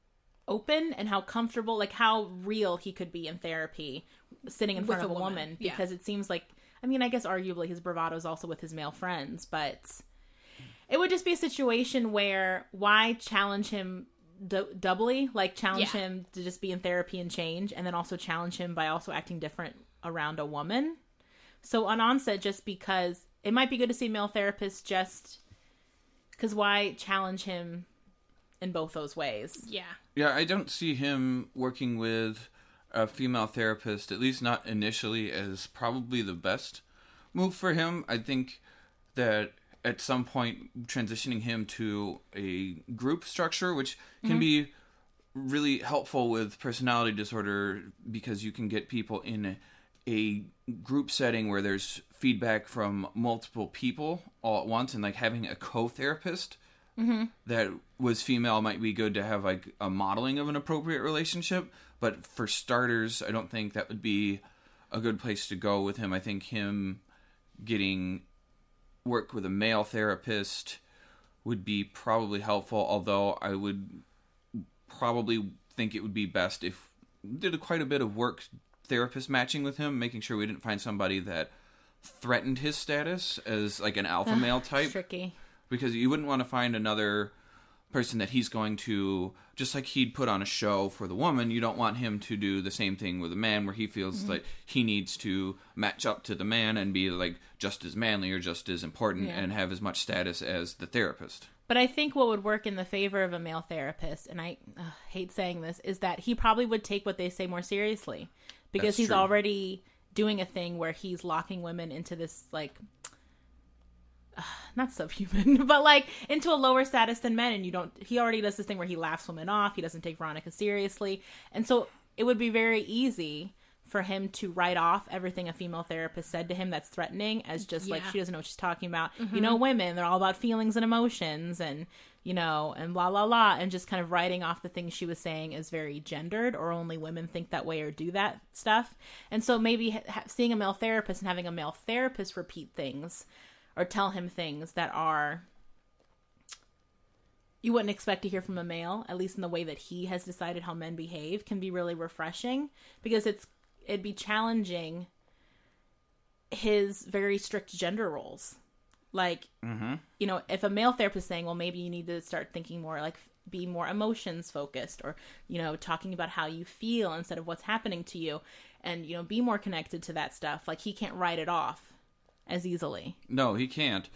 open and how comfortable, like how real he could be in therapy sitting in front of a woman. Because it seems like, I mean, I guess arguably his bravado is also with his male friends, but it would just be a situation where why challenge him doubly? Like challenge him to just be in therapy and change, and then also challenge him by also acting different around a woman. So on onset, just because it might be good to see a male therapist, just because why challenge him in both those ways? Yeah, I don't see him working with a female therapist, at least not initially, as probably the best move for him. I think that at some point transitioning him to a group structure, which can be really helpful with personality disorder, because you can get people in a group setting where there's feedback from multiple people all at once, and like having a co-therapist that was female might be good to have like a modeling of an appropriate relationship. But for starters, I don't think that would be a good place to go with him. I think him getting work with a male therapist would be probably helpful, although I would probably think it would be best if we did quite a bit of work therapist matching with him, making sure we didn't find somebody that threatened his status as like an alpha male type. Tricky. Because you wouldn't want to find another person that he's going to, just like he'd put on a show for the woman, you don't want him to do the same thing with a man where he feels like he needs to match up to the man and be like just as manly or just as important and have as much status as the therapist. But I think what would work in the favor of a male therapist, and I hate saying this, is that he probably would take what they say more seriously. Because That's he's true. already doing a thing where he's locking women into this, like, not subhuman, but like into a lower status than men. And he already does this thing where he laughs women off. He doesn't take Veronica seriously. And so it would be very easy for him to write off everything a female therapist said to him that's threatening as just like, she doesn't know what she's talking about. You know, women, they're all about feelings and emotions and, you know, and blah, blah, blah. And just kind of writing off the things she was saying as very gendered, or only women think that way or do that stuff. And so maybe seeing a male therapist and having a male therapist repeat things or tell him things that are you wouldn't expect to hear from a male, at least in the way that he has decided how men behave, can be really refreshing, because it'd be challenging his very strict gender roles. Like, you know, if a male therapist is saying, well, maybe you need to start thinking more, like, be more emotions focused, or, you know, talking about how you feel instead of what's happening to you, and, you know, be more connected to that stuff. Like, he can't write it off as easily. No, he can't.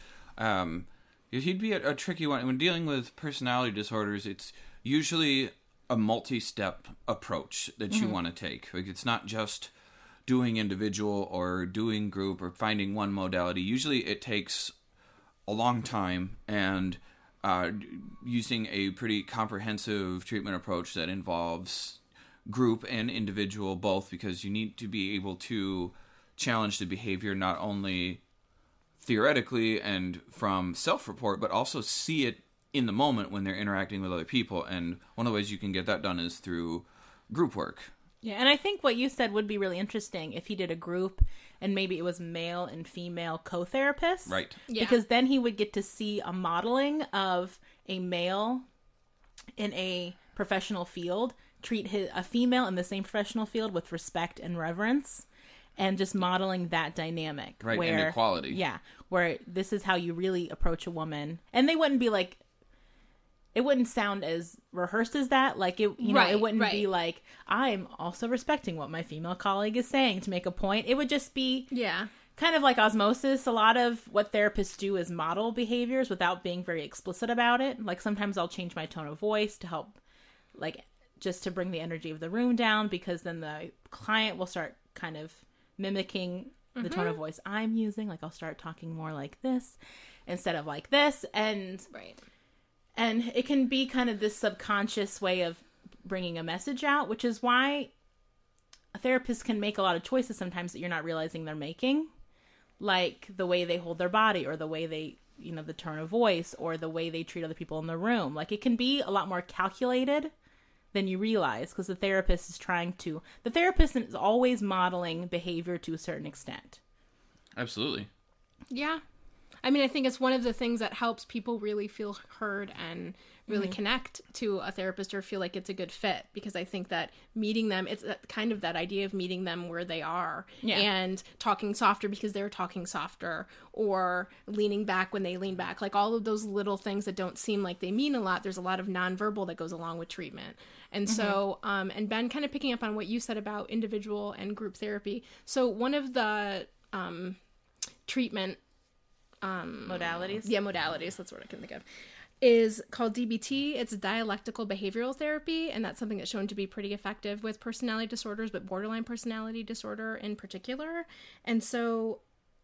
He'd be a tricky one. When dealing with personality disorders, it's usually a multi-step approach that you want to take. Like, it's not just doing individual or doing group or finding one modality. Usually it takes a long time, and using a pretty comprehensive treatment approach that involves group and individual both, because you need to be able to challenge the behavior not only theoretically and from self-report, but also see it in the moment when they're interacting with other people. And one of the ways you can get that done is through group work. Yeah, and I think what you said would be really interesting if he did a group and maybe it was male and female co-therapists. Right. Yeah. Because then he would get to see a modeling of a male in a professional field treat a female in the same professional field with respect and reverence, and just modeling that dynamic. Right, where, and equality. Yeah, where this is how you really approach a woman. And they wouldn't be like, it wouldn't sound as rehearsed as that. Like, it, you know, it wouldn't be like, I'm also respecting what my female colleague is saying to make a point. It would just be kind of like osmosis. A lot of what therapists do is model behaviors without being very explicit about it. Like, sometimes I'll change my tone of voice to help, like, just to bring the energy of the room down, because then the client will start kind of mimicking the tone of voice I'm using. Like, I'll start talking more like this instead of like this. And and it can be kind of this subconscious way of bringing a message out, which is why a therapist can make a lot of choices sometimes that you're not realizing they're making. Like the way they hold their body, or the way they, you know, the tone of voice, or the way they treat other people in the room. Like, it can be a lot more calculated than you realize, because the therapist is always modeling behavior to a certain extent. Absolutely. Yeah. I mean, I think it's one of the things that helps people really feel heard and really connect to a therapist or feel like it's a good fit, because I think that meeting them, it's kind of that idea of meeting them where they are and talking softer because they're talking softer, or leaning back when they lean back, like all of those little things that don't seem like they mean a lot. There's a lot of nonverbal that goes along with treatment. And so, and Ben, kind of picking up on what you said about individual and group therapy. So one of the treatment modalities. Yeah, modalities. That's what I can think of. Is called DBT. It's dialectical behavioral therapy, and that's something that's shown to be pretty effective with personality disorders, but borderline personality disorder in particular. And so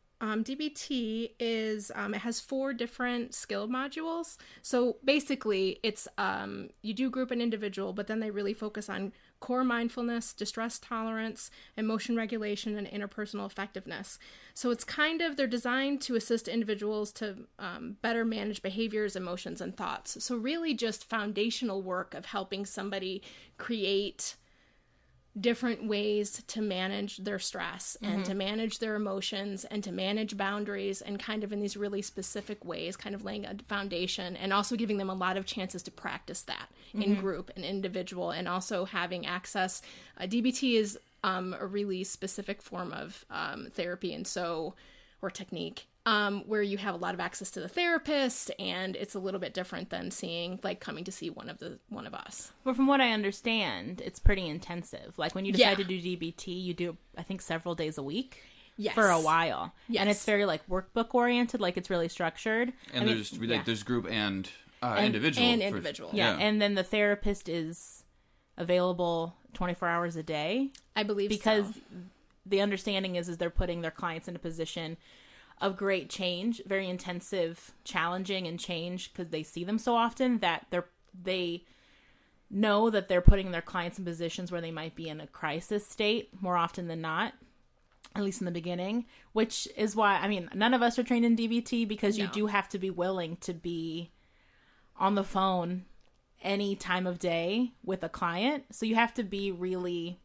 DBT is, it has 4 different skill modules. So basically it's, you do group and individual, but then they really focus on core mindfulness, distress tolerance, emotion regulation, and interpersonal effectiveness. So it's kind of, they're designed to assist individuals to better manage behaviors, emotions, and thoughts. So really just foundational work of helping somebody create different ways to manage their stress and to manage their emotions and to manage boundaries, and kind of in these really specific ways, kind of laying a foundation, and also giving them a lot of chances to practice that in group and individual, and also having access. DBT is a really specific form of therapy, and so, or technique, where you have a lot of access to the therapist, and it's a little bit different than coming to see one of us. Well, from what I understand, it's pretty intensive. Like when you decide to do DBT, you do, I think, several days a week. Yes. For a while. Yes. And it's very workbook oriented, it's really structured. And there's group and individual. And individual. Yeah. And then the therapist is available 24 hours a day. I believe because the understanding is they're putting their clients in a position of great change, very intensive, challenging and change, because they see them so often that they know that they're putting their clients in positions where they might be in a crisis state more often than not, at least in the beginning, which is why, I mean, none of us are trained in DBT, because you do have to be willing to be on the phone any time of day with a client. So you have to be really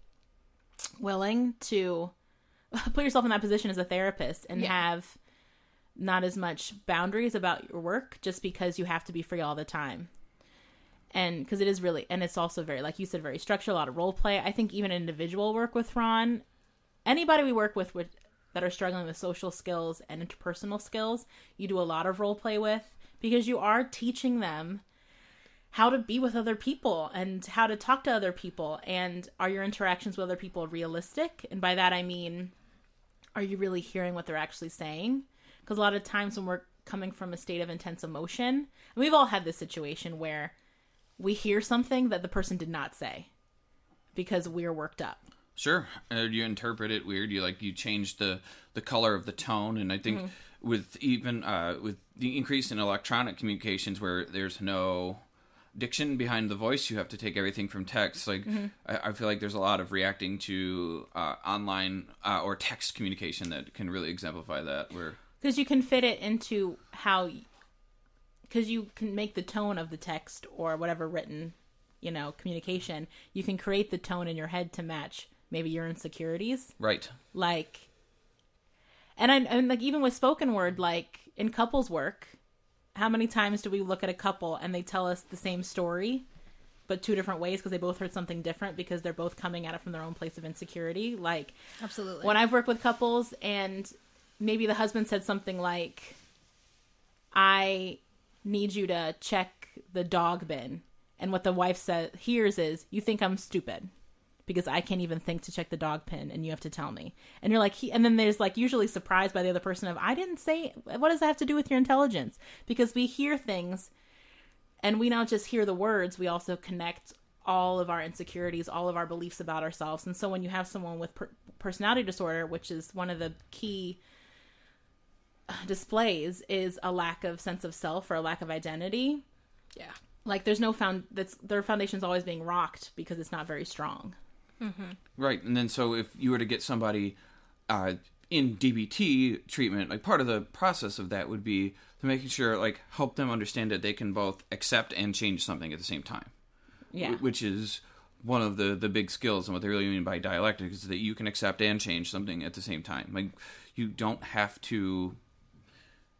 willing to put yourself in that position as a therapist and have not as much boundaries about your work, just because you have to be free all the time. And because it is really, and it's also very, like you said, very structured, a lot of role play. I think even individual work with Ron, anybody we work with that are struggling with social skills and interpersonal skills, you do a lot of role play with, because you are teaching them how to be with other people and how to talk to other people. And are your interactions with other people realistic? And by that, I mean, are you really hearing what they're actually saying? Because a lot of times when we're coming from a state of intense emotion, and we've all had this situation where we hear something that the person did not say because we're worked up. Sure. You interpret it weird. You change the color of the tone. And I think with the increase in electronic communications where there's no diction behind the voice, you have to take everything from text. I feel like there's a lot of reacting to online or text communication that can really exemplify that. Because you can fit it into because you can make the tone of the text or whatever written, communication. You can create the tone in your head to match maybe your insecurities. Right. And even with spoken word, in couples work, how many times do we look at a couple and they tell us the same story, but 2 different ways because they both heard something different because they're both coming at it from their own place of insecurity? Absolutely. When I've worked with couples and maybe the husband said something like, I need you to check the dog bin. And what the wife hears is, you think I'm stupid because I can't even think to check the dog bin and you have to tell me. And you're and then there's usually surprised by the other person of, I didn't say, what does that have to do with your intelligence? Because we hear things and we don't just hear the words, we also connect all of our insecurities, all of our beliefs about ourselves. And so when you have someone with personality disorder, which is one of the key displays, is a lack of sense of self or a lack of identity. Yeah. There's no their foundation's always being rocked because it's not very strong. Mm-hmm. Right. And then so if you were to get somebody in DBT treatment, part of the process of that would be to making sure, help them understand that they can both accept and change something at the same time. Yeah. Which is one of the big skills, and what they really mean by dialectic is that you can accept and change something at the same time. You don't have to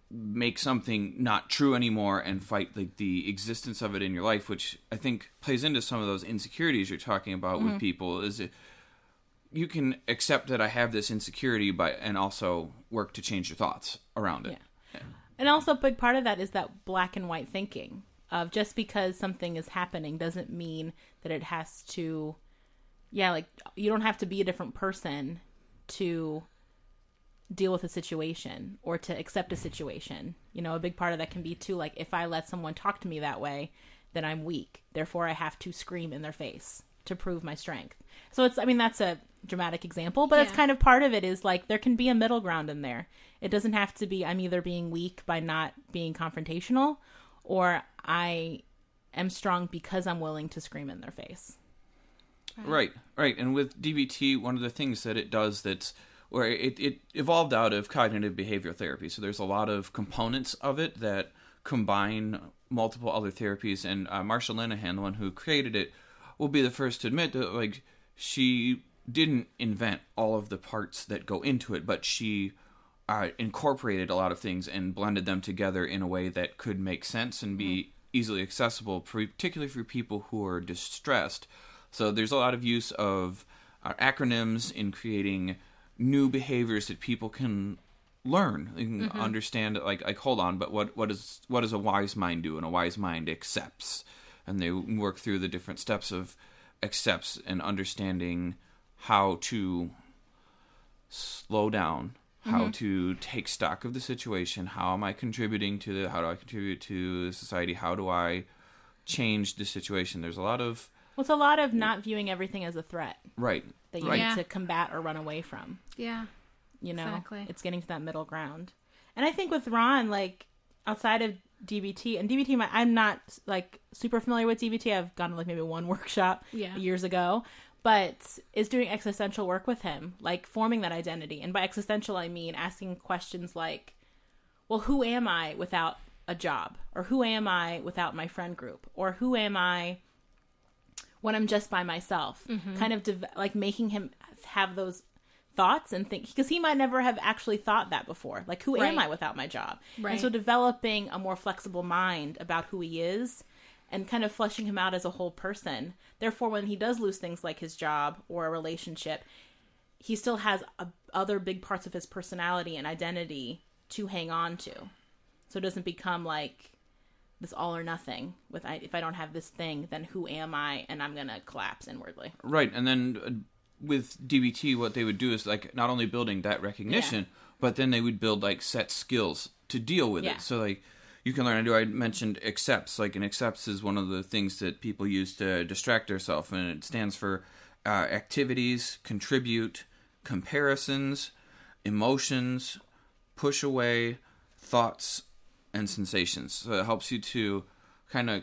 make something not true anymore and fight like the existence of it in your life, which I think plays into some of those insecurities you're talking about with people. Is it you can accept that I have this insecurity, and also work to change your thoughts around it. Yeah. And also a big part of that is that black and white thinking of just because something is happening doesn't mean that it has to, like you don't have to be a different person to deal with a situation or to accept a situation. You know, a big part of that can be too, like if I let someone talk to me that way, then I'm weak. Therefore I have to scream in their face to prove my strength. So that's a dramatic example, but it's kind of part of it is like there can be a middle ground in there. It doesn't have to be I'm either being weak by not being confrontational or I am strong because I'm willing to scream in their face. Right. And with DBT, one of the things that it does where it evolved out of cognitive behavioral therapy. So there's a lot of components of it that combine multiple other therapies. And Marsha Linehan, the one who created it, will be the first to admit that like she didn't invent all of the parts that go into it, but she incorporated a lot of things and blended them together in a way that could make sense and be easily accessible, particularly for people who are distressed. So there's a lot of use of acronyms in creating new behaviors that people can learn and understand. Like hold on, but what does a wise mind do? And a wise mind accepts, and they work through the different steps of accepts and understanding how to slow down, how to take stock of the situation. How am I contributing to how do I contribute to society? How do I change the situation? There's a lot of it's a lot of not viewing everything as a threat. Right. That you need to combat or run away from. Yeah. You know, exactly. It's getting to that middle ground. And I think with Ron, like, outside of DBT, and DBT, I'm not, like, super familiar with DBT. I've gone to, like, maybe one workshop years ago. But is doing existential work with him, like, forming that identity. And by existential, I mean asking questions like, well, who am I without a job? Or who am I without my friend group? Or who am I when I'm just by myself? Kind of like making him have those thoughts and think, because he might never have actually thought that before. Like, who am I without my job? Right. And so developing a more flexible mind about who he is and kind of fleshing him out as a whole person. Therefore, when he does lose things like his job or a relationship, he still has other big parts of his personality and identity to hang on to. So it doesn't become like this all or nothing. If I don't have this thing, then who am I? And I'm going to collapse inwardly. Right. And then with DBT, what they would do is like not only building that recognition, but then they would build like set skills to deal with it. So like you can learn. I mentioned accepts. Like an accepts is one of the things that people use to distract themselves, and it stands for activities, contribute, comparisons, emotions, push away, thoughts, and sensations. So it helps you to kind of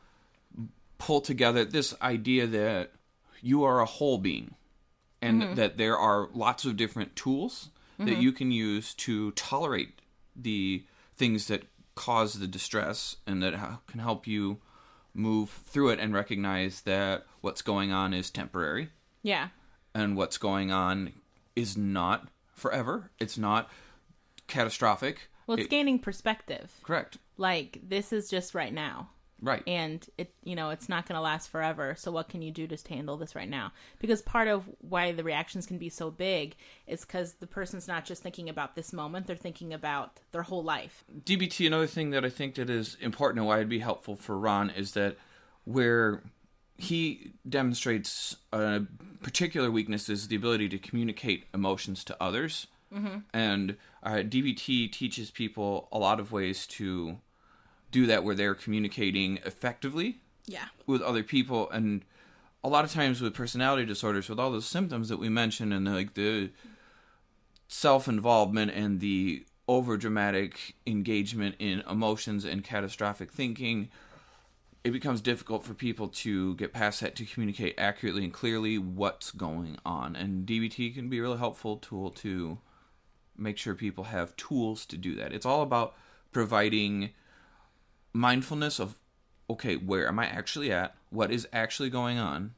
pull together this idea that you are a whole being, and that there are lots of different tools that you can use to tolerate the things that cause the distress, and that can help you move through it and recognize that what's going on is temporary. Yeah. And what's going on is not forever. It's not catastrophic. Well, it's gaining perspective. Correct. Like, this is just right now. Right. And it's not going to last forever. So what can you do to handle this right now? Because part of why the reactions can be so big is because the person's not just thinking about this moment, they're thinking about their whole life. DBT, another thing that I think that is important and why it'd be helpful for Ron is that where he demonstrates a particular weakness is the ability to communicate emotions to others. And DBT teaches people a lot of ways to do that where they're communicating effectively with other people. And a lot of times with personality disorders, with all those symptoms that we mentioned, and like the self-involvement and the over-dramatic engagement in emotions and catastrophic thinking, it becomes difficult for people to get past that, to communicate accurately and clearly what's going on. And DBT can be a really helpful tool to make sure people have tools to do that. It's all about providing mindfulness of, okay, where am I actually at? What is actually going on?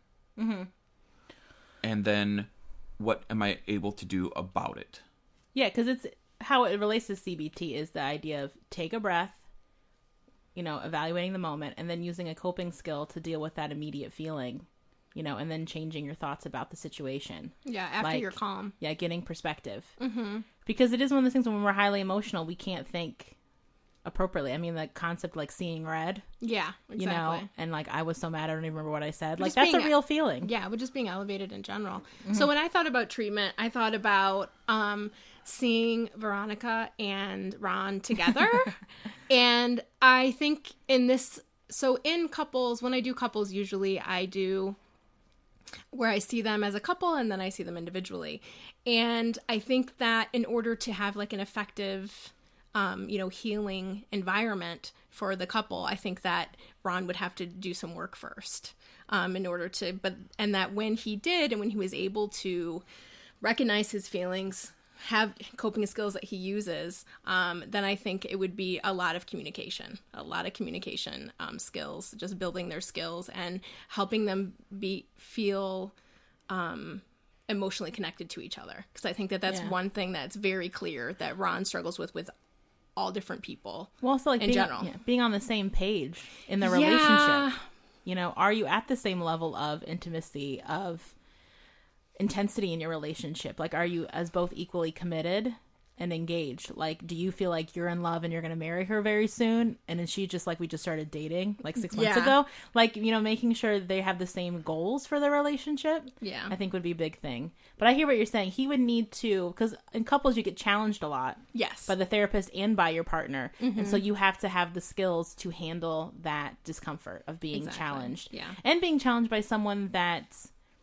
And then what am I able to do about it? Yeah, because how it relates to CBT is the idea of take a breath, evaluating the moment, and then using a coping skill to deal with that immediate feeling, and then changing your thoughts about the situation. Yeah, after you're calm. Yeah, getting perspective. Mm-hmm. Because it is one of those things when we're highly emotional, we can't think appropriately. I mean, the concept like seeing red. Yeah, exactly. And like I was so mad I don't even remember what I said. Just like that's a real feeling. Yeah, but just being elevated in general. Mm-hmm. So when I thought about treatment, I thought about seeing Veronica and Ron together. And I think in couples, when I do couples, usually I do where I see them as a couple and then I see them individually. And I think that in order to have like an effective healing environment for the couple, I think that Ron would have to do some work first in order to, and that when he did, and when he was able to recognize his feelings, have coping skills that he uses, then I think it would be a lot of communication skills, just building their skills and helping them feel emotionally connected to each other. Because I think that's one thing that's very clear that Ron struggles with all different people. Well, also like general, being on the same page in the relationship. Are you at the same level of intimacy, of intensity in your relationship? Like, are you as both equally committed and engaged? Like, do you feel like you're in love and you're going to marry her very soon? And is she just like, we just started dating like 6 months ago? Like, making sure they have the same goals for the relationship. Yeah. I think would be a big thing. But I hear what you're saying. He would need to, because in couples you get challenged a lot. Yes. By the therapist and by your partner. Mm-hmm. And so you have to have the skills to handle that discomfort of being challenged. Yeah. And being challenged by someone that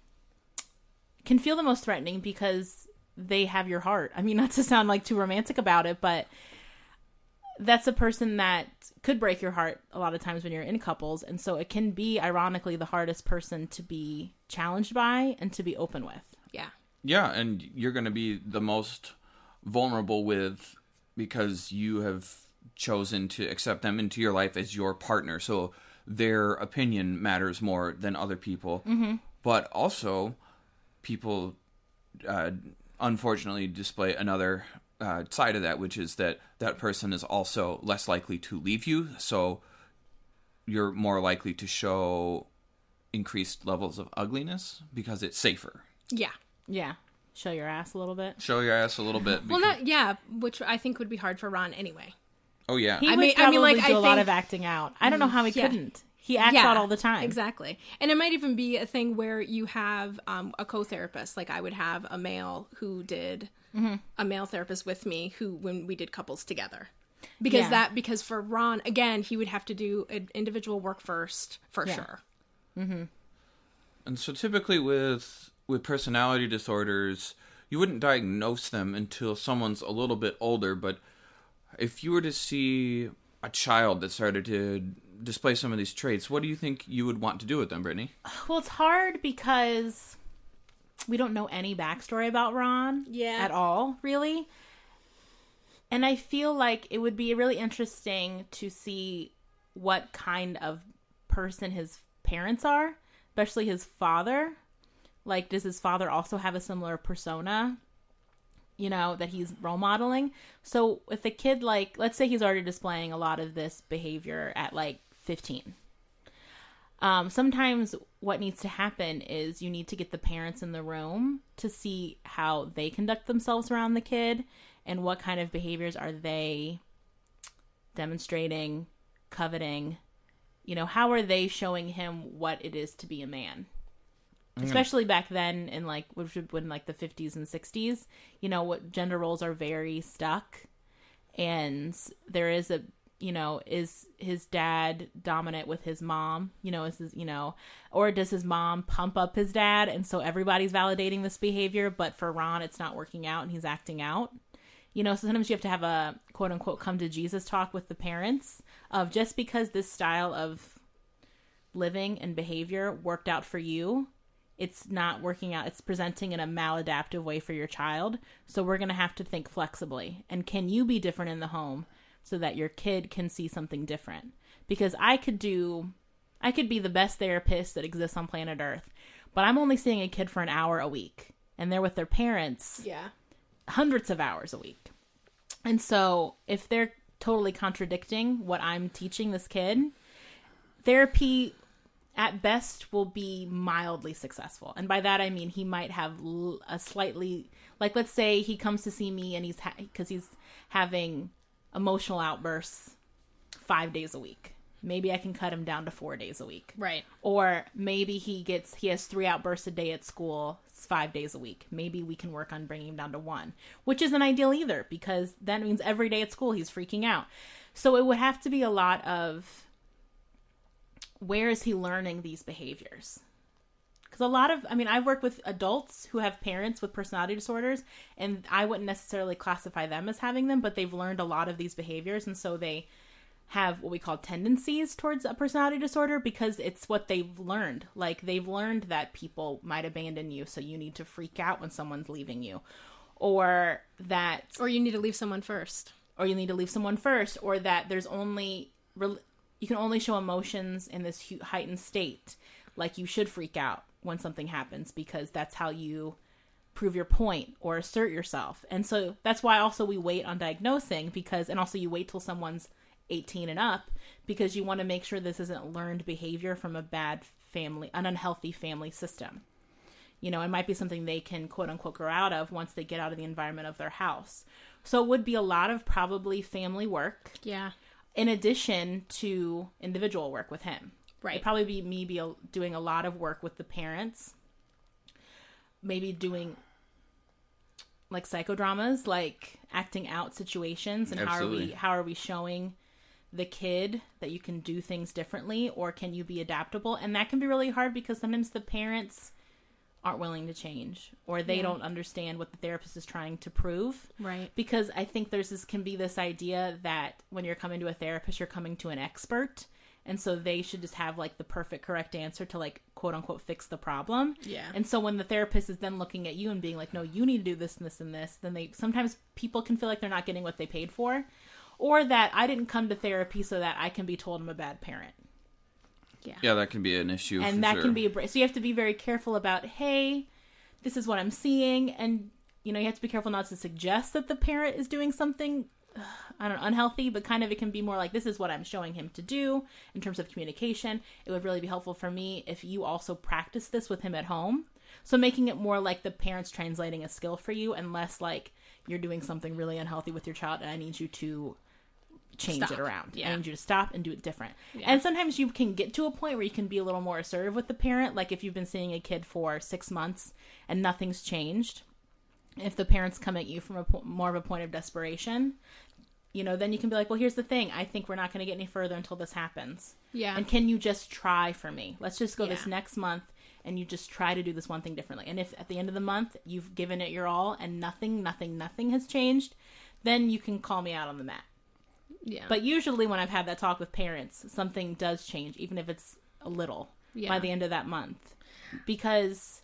can feel the most threatening because they have your heart. I mean, not to sound like too romantic about it, but that's a person that could break your heart a lot of times when you're in couples. And so it can be, ironically, the hardest person to be challenged by and to be open with. Yeah. Yeah, and you're going to be the most vulnerable with, because you have chosen to accept them into your life as your partner. So their opinion matters more than other people. Mm-hmm. But also, people unfortunately display another side of that, which is that person is also less likely to leave you. So you're more likely to show increased levels of ugliness because it's safer. Yeah. Yeah. Show your ass a little bit. Show your ass a little bit. Well, which I think would be hard for Ron anyway. Oh, yeah. He would probably do a lot of acting out. I don't know how he couldn't. He acts out all the time. Exactly. And it might even be a thing where you have a co-therapist. Like I would have a male who did a male therapist with me when we did couples together. Because for Ron, again, he would have to do individual work first for sure. Mm-hmm. And so typically with personality disorders, you wouldn't diagnose them until someone's a little bit older. But if you were to see a child that started to display some of these traits, what do you think you would want to do with them, Brittany? Well, it's hard because we don't know any backstory about Ron at all, really. And I feel like it would be really interesting to see what kind of person his parents are, especially his father. Like, does his father also have a similar persona, that he's role modeling? So with a kid, like, let's say he's already displaying a lot of this behavior at, like, 15. Sometimes what needs to happen is you need to get the parents in the room to see how they conduct themselves around the kid and what kind of behaviors are they demonstrating, coveting, how are they showing him what it is to be a man? Especially back then in like the 50s and 60s, what gender roles are very stuck. And there is is his dad dominant with his mom? Or does his mom pump up his dad? And so everybody's validating this behavior, but for Ron, it's not working out and he's acting out. So sometimes you have to have a quote unquote come to Jesus talk with the parents of just because this style of living and behavior worked out for you, it's not working out. It's presenting in a maladaptive way for your child. So we're going to have to think flexibly. And can you be different in the home so that your kid can see something different? Because I could be the best therapist that exists on planet Earth, but I'm only seeing a kid for an hour a week. And they're with their parents hundreds of hours a week. And so if they're totally contradicting what I'm teaching this kid, therapy at best will be mildly successful. And by that I mean he might have a slightly, like, let's say he comes to see me and because he's having emotional outbursts 5 days a week. Maybe I can cut him down to 4 days a week. Right. Or maybe he has 3 outbursts a day at school. It's 5 days a week. Maybe we can work on bringing him down to 1, which isn't ideal either, because that means every day at school he's freaking out. So it would have to be a lot of, where is he learning these behaviors? Because I've worked with adults who have parents with personality disorders, and I wouldn't necessarily classify them as having them, but they've learned a lot of these behaviors, and so they have what we call tendencies towards a personality disorder because it's what they've learned. Like, they've learned that people might abandon you, so you need to freak out when someone's leaving you. Or you need to leave someone first. Or you need to leave someone first. Or that you can only show emotions in this heightened state. Like, you should freak out when something happens because that's how you prove your point or assert yourself. And so that's why also we wait on diagnosing, and also you wait till someone's 18 and up, because you want to make sure this isn't learned behavior from an unhealthy family system. It might be something they can quote unquote grow out of once they get out of the environment of their house. So it would be a lot of probably family work. Yeah. In addition to individual work with him. Right. It'd probably be me doing a lot of work with the parents. Maybe doing like psychodramas, like acting out situations, and Absolutely. how are we showing the kid that you can do things differently, or can you be adaptable? And that can be really hard because sometimes the parents aren't willing to change, or they don't understand what the therapist is trying to prove. Right. Because I think can be this idea that when you're coming to a therapist, you're coming to an expert, and so they should just have like the perfect correct answer to like quote unquote fix the problem. Yeah. And so when the therapist is then looking at you and being like, no, you need to do this and this and this, then sometimes people can feel like they're not getting what they paid for. Or that I didn't come to therapy so that I can be told I'm a bad parent. Yeah, that can be an issue. And that can be so you have to be very careful about, hey, this is what I'm seeing. And, you have to be careful not to suggest that the parent is doing something, unhealthy, but kind of it can be more like, this is what I'm showing him to do in terms of communication. It would really be helpful for me if you also practice this with him at home. So making it more like the parent's translating a skill for you, and less like you're doing something really unhealthy with your child and I need you to change it around. Yeah. I need you to stop and do it different. Yeah. And sometimes you can get to a point where you can be a little more assertive with the parent. Like if you've been seeing a kid for 6 months and nothing's changed, if the parents come at you from more of a point of desperation, then you can be like, well, here's the thing. I think we're not going to get any further until this happens. Yeah. And can you just try for me? Let's just go this next month and you just try to do this one thing differently. And if at the end of the month you've given it your all and nothing has changed, then you can call me out on the mat. Yeah. But usually when I've had that talk with parents, something does change, even if it's a little, by the end of that month. Because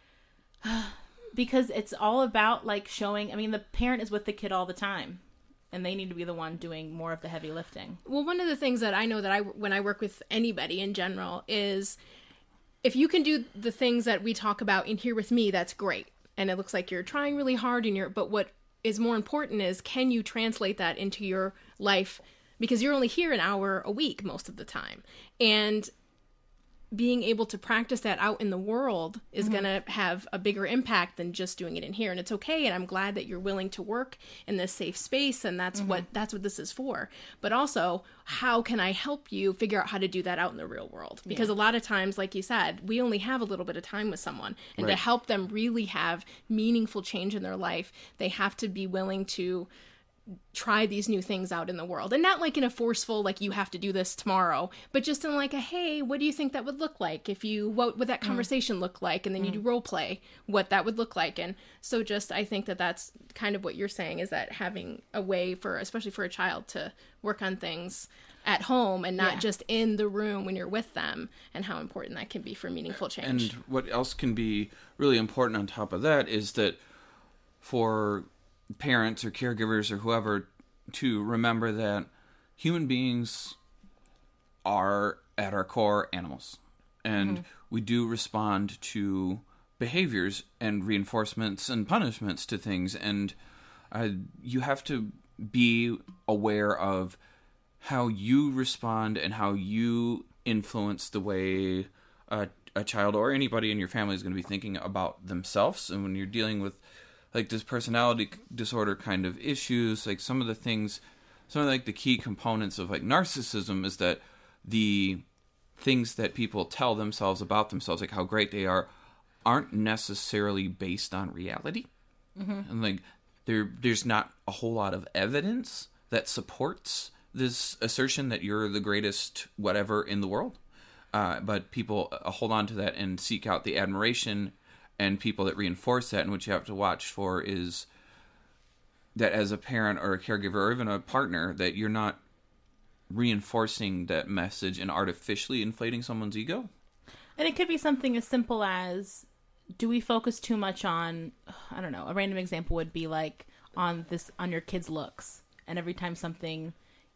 it's all about like showing, the parent is with the kid all the time. And they need to be the one doing more of the heavy lifting. Well, one of the things that I know that when I work with anybody in general is if you can do the things that we talk about in here with me, that's great. And it looks like you're trying really hard but what is more important is, can you translate that into your life? Because you're only here an hour a week most of the time. And being able to practice that out in the world is going to have a bigger impact than just doing it in here. And it's okay. And I'm glad that you're willing to work in this safe space. And that's what this is for. But also, how can I help you figure out how to do that out in the real world? Because a lot of times, like you said, we only have a little bit of time with someone. And to help them really have meaningful change in their life, they have to be willing to try these new things out in the world. And not like in a forceful, like you have to do this tomorrow, but just in like a, hey, what do you think that would look like what would that conversation look like? And then you do role play what that would look like. And so I think that's kind of what you're saying, is that having a way especially for a child to work on things at home and not just in the room when you're with them, and how important that can be for meaningful change. And what else can be really important on top of that is that for parents or caregivers or whoever to remember that human beings are at our core animals, and we do respond to behaviors and reinforcements and punishments to things, and you have to be aware of how you respond and how you influence the way a child or anybody in your family is going to be thinking about themselves. And when you're dealing with like this personality disorder kind of issues, like some of the key components of like narcissism is that the things that people tell themselves about themselves, like how great they are, aren't necessarily based on reality. Mm-hmm. And like there's not a whole lot of evidence that supports this assertion that you're the greatest whatever in the world. But people hold on to that and seek out the admiration and people that reinforce that. And what you have to watch for is that as a parent or a caregiver or even a partner, that you're not reinforcing that message and artificially inflating someone's ego. And it could be something as simple as, do we focus too much on, I don't know, a random example would be like on your kid's looks. And every time something,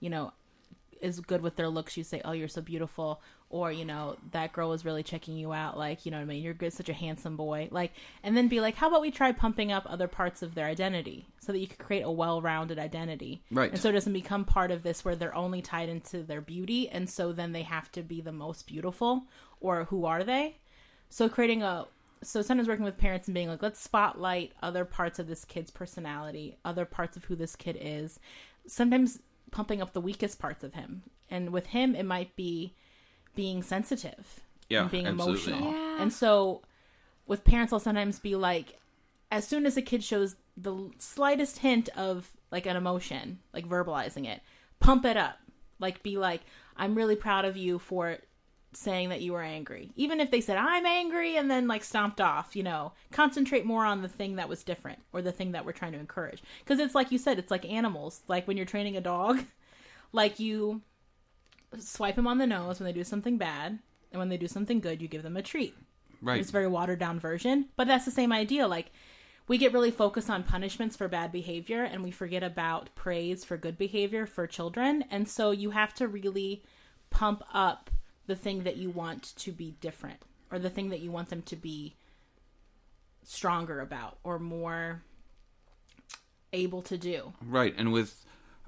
is good with their looks, you say, oh, you're so beautiful. Or, that girl was really checking you out. Like, you know what I mean? You're good, such a handsome boy. Like, and then be like, how about we try pumping up other parts of their identity so that you can create a well-rounded identity. Right. And so it doesn't become part of this where they're only tied into their beauty. And so then they have to be the most beautiful, or who are they? So sometimes working with parents and being like, let's spotlight other parts of this kid's personality, other parts of who this kid is. Sometimes pumping up the weakest parts of him. And with him, it might be being sensitive and being absolutely. emotional. Yeah. And so with parents, I'll sometimes be like, as soon as a kid shows the slightest hint of like an emotion, like verbalizing it, pump it up. Like, be like, I'm really proud of you for saying that you were angry. Even if they said, I'm angry, and then like stomped off, concentrate more on the thing that was different or the thing that we're trying to encourage. Because it's like you said, it's like animals. Like when you're training a dog, like you swipe them on the nose when they do something bad, and when they do something good, you give them a treat. Right. It's a very watered down version, but that's the same idea. Like, we get really focused on punishments for bad behavior, and we forget about praise for good behavior for children. And so you have to really pump up the thing that you want to be different, or the thing that you want them to be stronger about or more able to do. Right. And with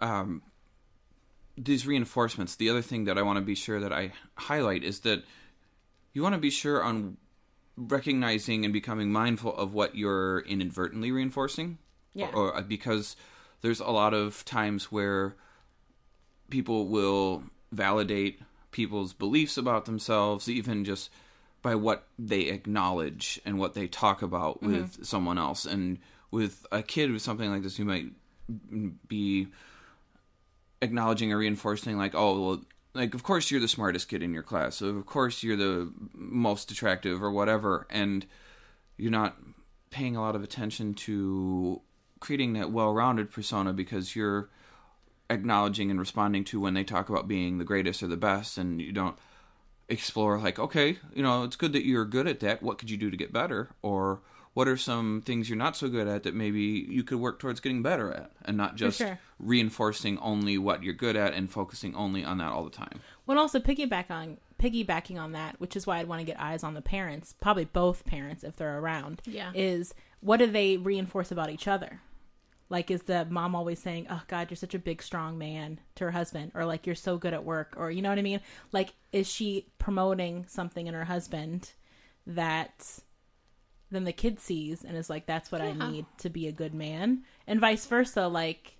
these reinforcements, the other thing that I want to be sure that I highlight is that you want to be sure on recognizing and becoming mindful of what you're inadvertently reinforcing. Yeah. Or because there's a lot of times where people will validate people's beliefs about themselves, even just by what they acknowledge and what they talk about with someone else. And with a kid with something like this, you might be acknowledging or reinforcing like, oh, well, like, of course you're the smartest kid in your class. So of course you're the most attractive or whatever. And you're not paying a lot of attention to creating that well-rounded persona because you're acknowledging and responding to when they talk about being the greatest or the best, and you don't explore like, okay, it's good that you're good at that. What could you do to get better? Or what are some things you're not so good at that maybe you could work towards getting better at, and not just reinforcing only what you're good at and focusing only on that all the time. Well, also piggybacking on that, which is why I'd want to get eyes on the parents, probably both parents if they're around, is what do they reinforce about each other? Like, is the mom always saying, oh, God, you're such a big, strong man to her husband? Or, like, you're so good at work? Or, you know what I mean? Like, is she promoting something in her husband that then the kid sees and is like, that's what I need to be a good man? And vice versa, like,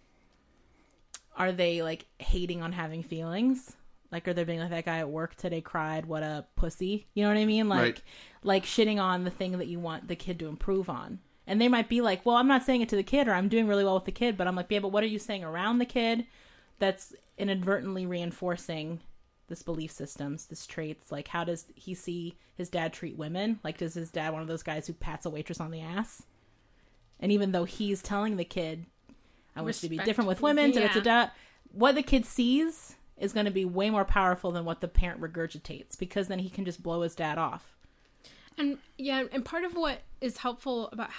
are they, like, hating on having feelings? Like, are they being like, that guy at work today cried, what a pussy? You know what I mean? Like, like shitting on the thing that you want the kid to improve on. And they might be like, well, I'm not saying it to the kid, or I'm doing really well with the kid, but I'm like, yeah, but what are you saying around the kid that's inadvertently reinforcing this belief systems, this traits? Like, how does he see his dad treat women? Like, does his dad one of those guys who pats a waitress on the ass? And even though he's telling the kid, I want you to be different with women, what the kid sees is going to be way more powerful than what the parent regurgitates, because then he can just blow his dad off. And part of what is helpful about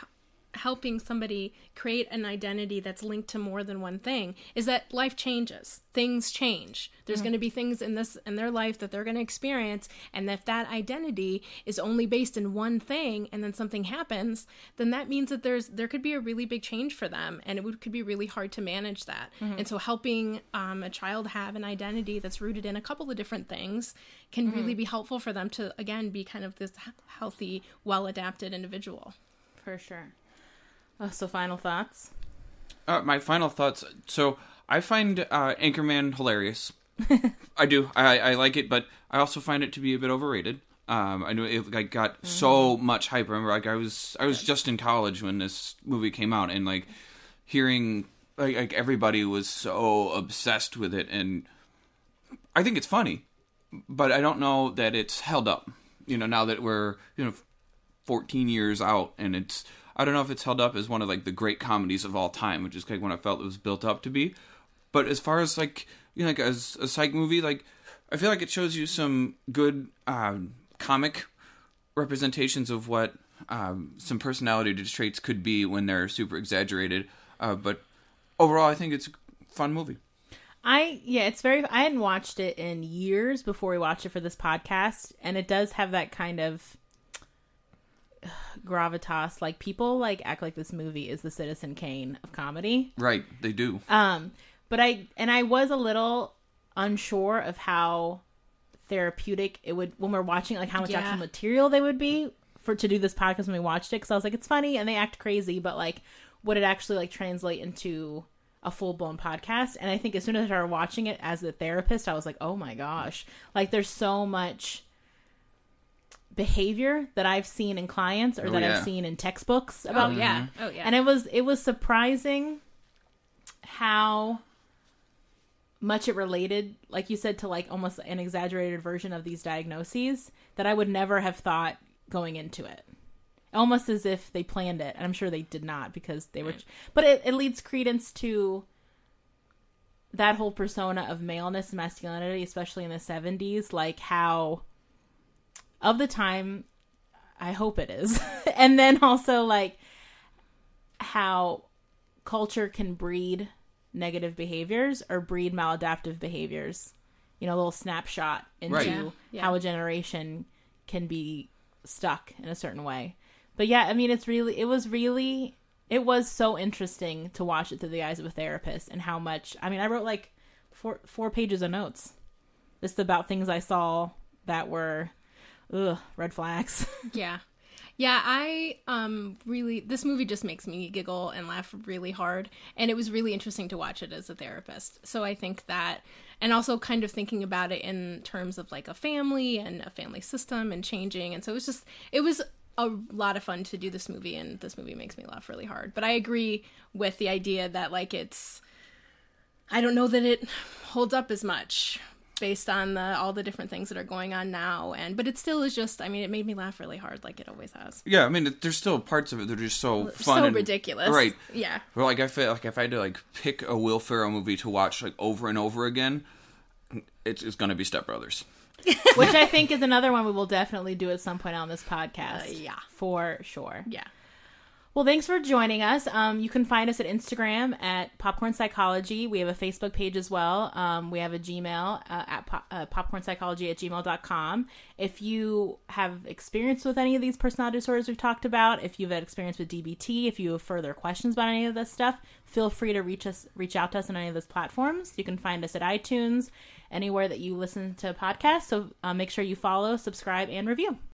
helping somebody create an identity that's linked to more than one thing is that life changes. Things change. There's going to be things in their life that they're going to experience, and if that identity is only based in one thing and then something happens, then that means that there could be a really big change for them, and could be really hard to manage that. And so helping a child have an identity that's rooted in a couple of different things can really be helpful for them to, again, be kind of this healthy, well-adapted individual. For sure. So final thoughts? My final thoughts. So I find Anchorman hilarious. I do. I like it, but I also find it to be a bit overrated. I know it got so much hype. I remember, I was just in college when this movie came out, and hearing everybody was so obsessed with it, and I think it's funny, but I don't know that it's held up. Now that we're 14 years out, and I don't know if it's held up as one of the great comedies of all time, which is what I felt it was built up to be. But as far as as a psych movie, I feel like it shows you some good comic representations of what some personality traits could be when they're super exaggerated. But overall, I think it's a fun movie. It's very. I hadn't watched it in years before we watched it for this podcast, and it does have that kind of gravitas. People act like this movie is the Citizen Kane of comedy. Right, they do. But I was a little unsure of how therapeutic it would, when we're watching how much actual material they would be to do this podcast when we watched it, because I was it's funny and they act crazy, but would it actually translate into a full-blown podcast? And I think as soon as I started watching it as a therapist, I was oh my gosh, there's so much behavior that I've seen in clients or I've seen in textbooks about. And it was surprising how much it related, like you said, to almost an exaggerated version of these diagnoses that I would never have thought going into it. Almost as if they planned it. And I'm sure they did not, because they were... But it leads credence to that whole persona of maleness and masculinity, especially in the 70s, how... Of the time, I hope it is. And then also, how culture can breed negative behaviors or breed maladaptive behaviors. A little snapshot into how a generation can be stuck in a certain way. But it was so interesting to watch it through the eyes of a therapist, and how much, I wrote four pages of notes just about things I saw that were, red flags. I really, this movie just makes me giggle and laugh really hard, and it was really interesting to watch it as a therapist. So I think that, and also kind of thinking about it in terms of a family and a family system and changing, and so it was a lot of fun to do this movie, and this movie makes me laugh really hard. But I agree with the idea that I don't know that it holds up as much based on all the different things that are going on now, but it still is just, it made me laugh really hard, like it always has. Yeah, there's still parts of it that are just so fun, so ridiculous, right? Yeah. Well, I feel if I had to pick a Will Ferrell movie to watch over and over again, it's going to be Step Brothers, which I think is another one we will definitely do at some point on this podcast. For sure. Yeah. Well, thanks for joining us. You can find us at Instagram at Popcorn Psychology. We have a Facebook page as well. We have a Gmail at popcornpsychology@gmail.com. If you have experience with any of these personality disorders we've talked about, if you've had experience with DBT, if you have further questions about any of this stuff, feel free to reach out to us on any of those platforms. You can find us at iTunes, anywhere that you listen to podcasts. So make sure you follow, subscribe, and review.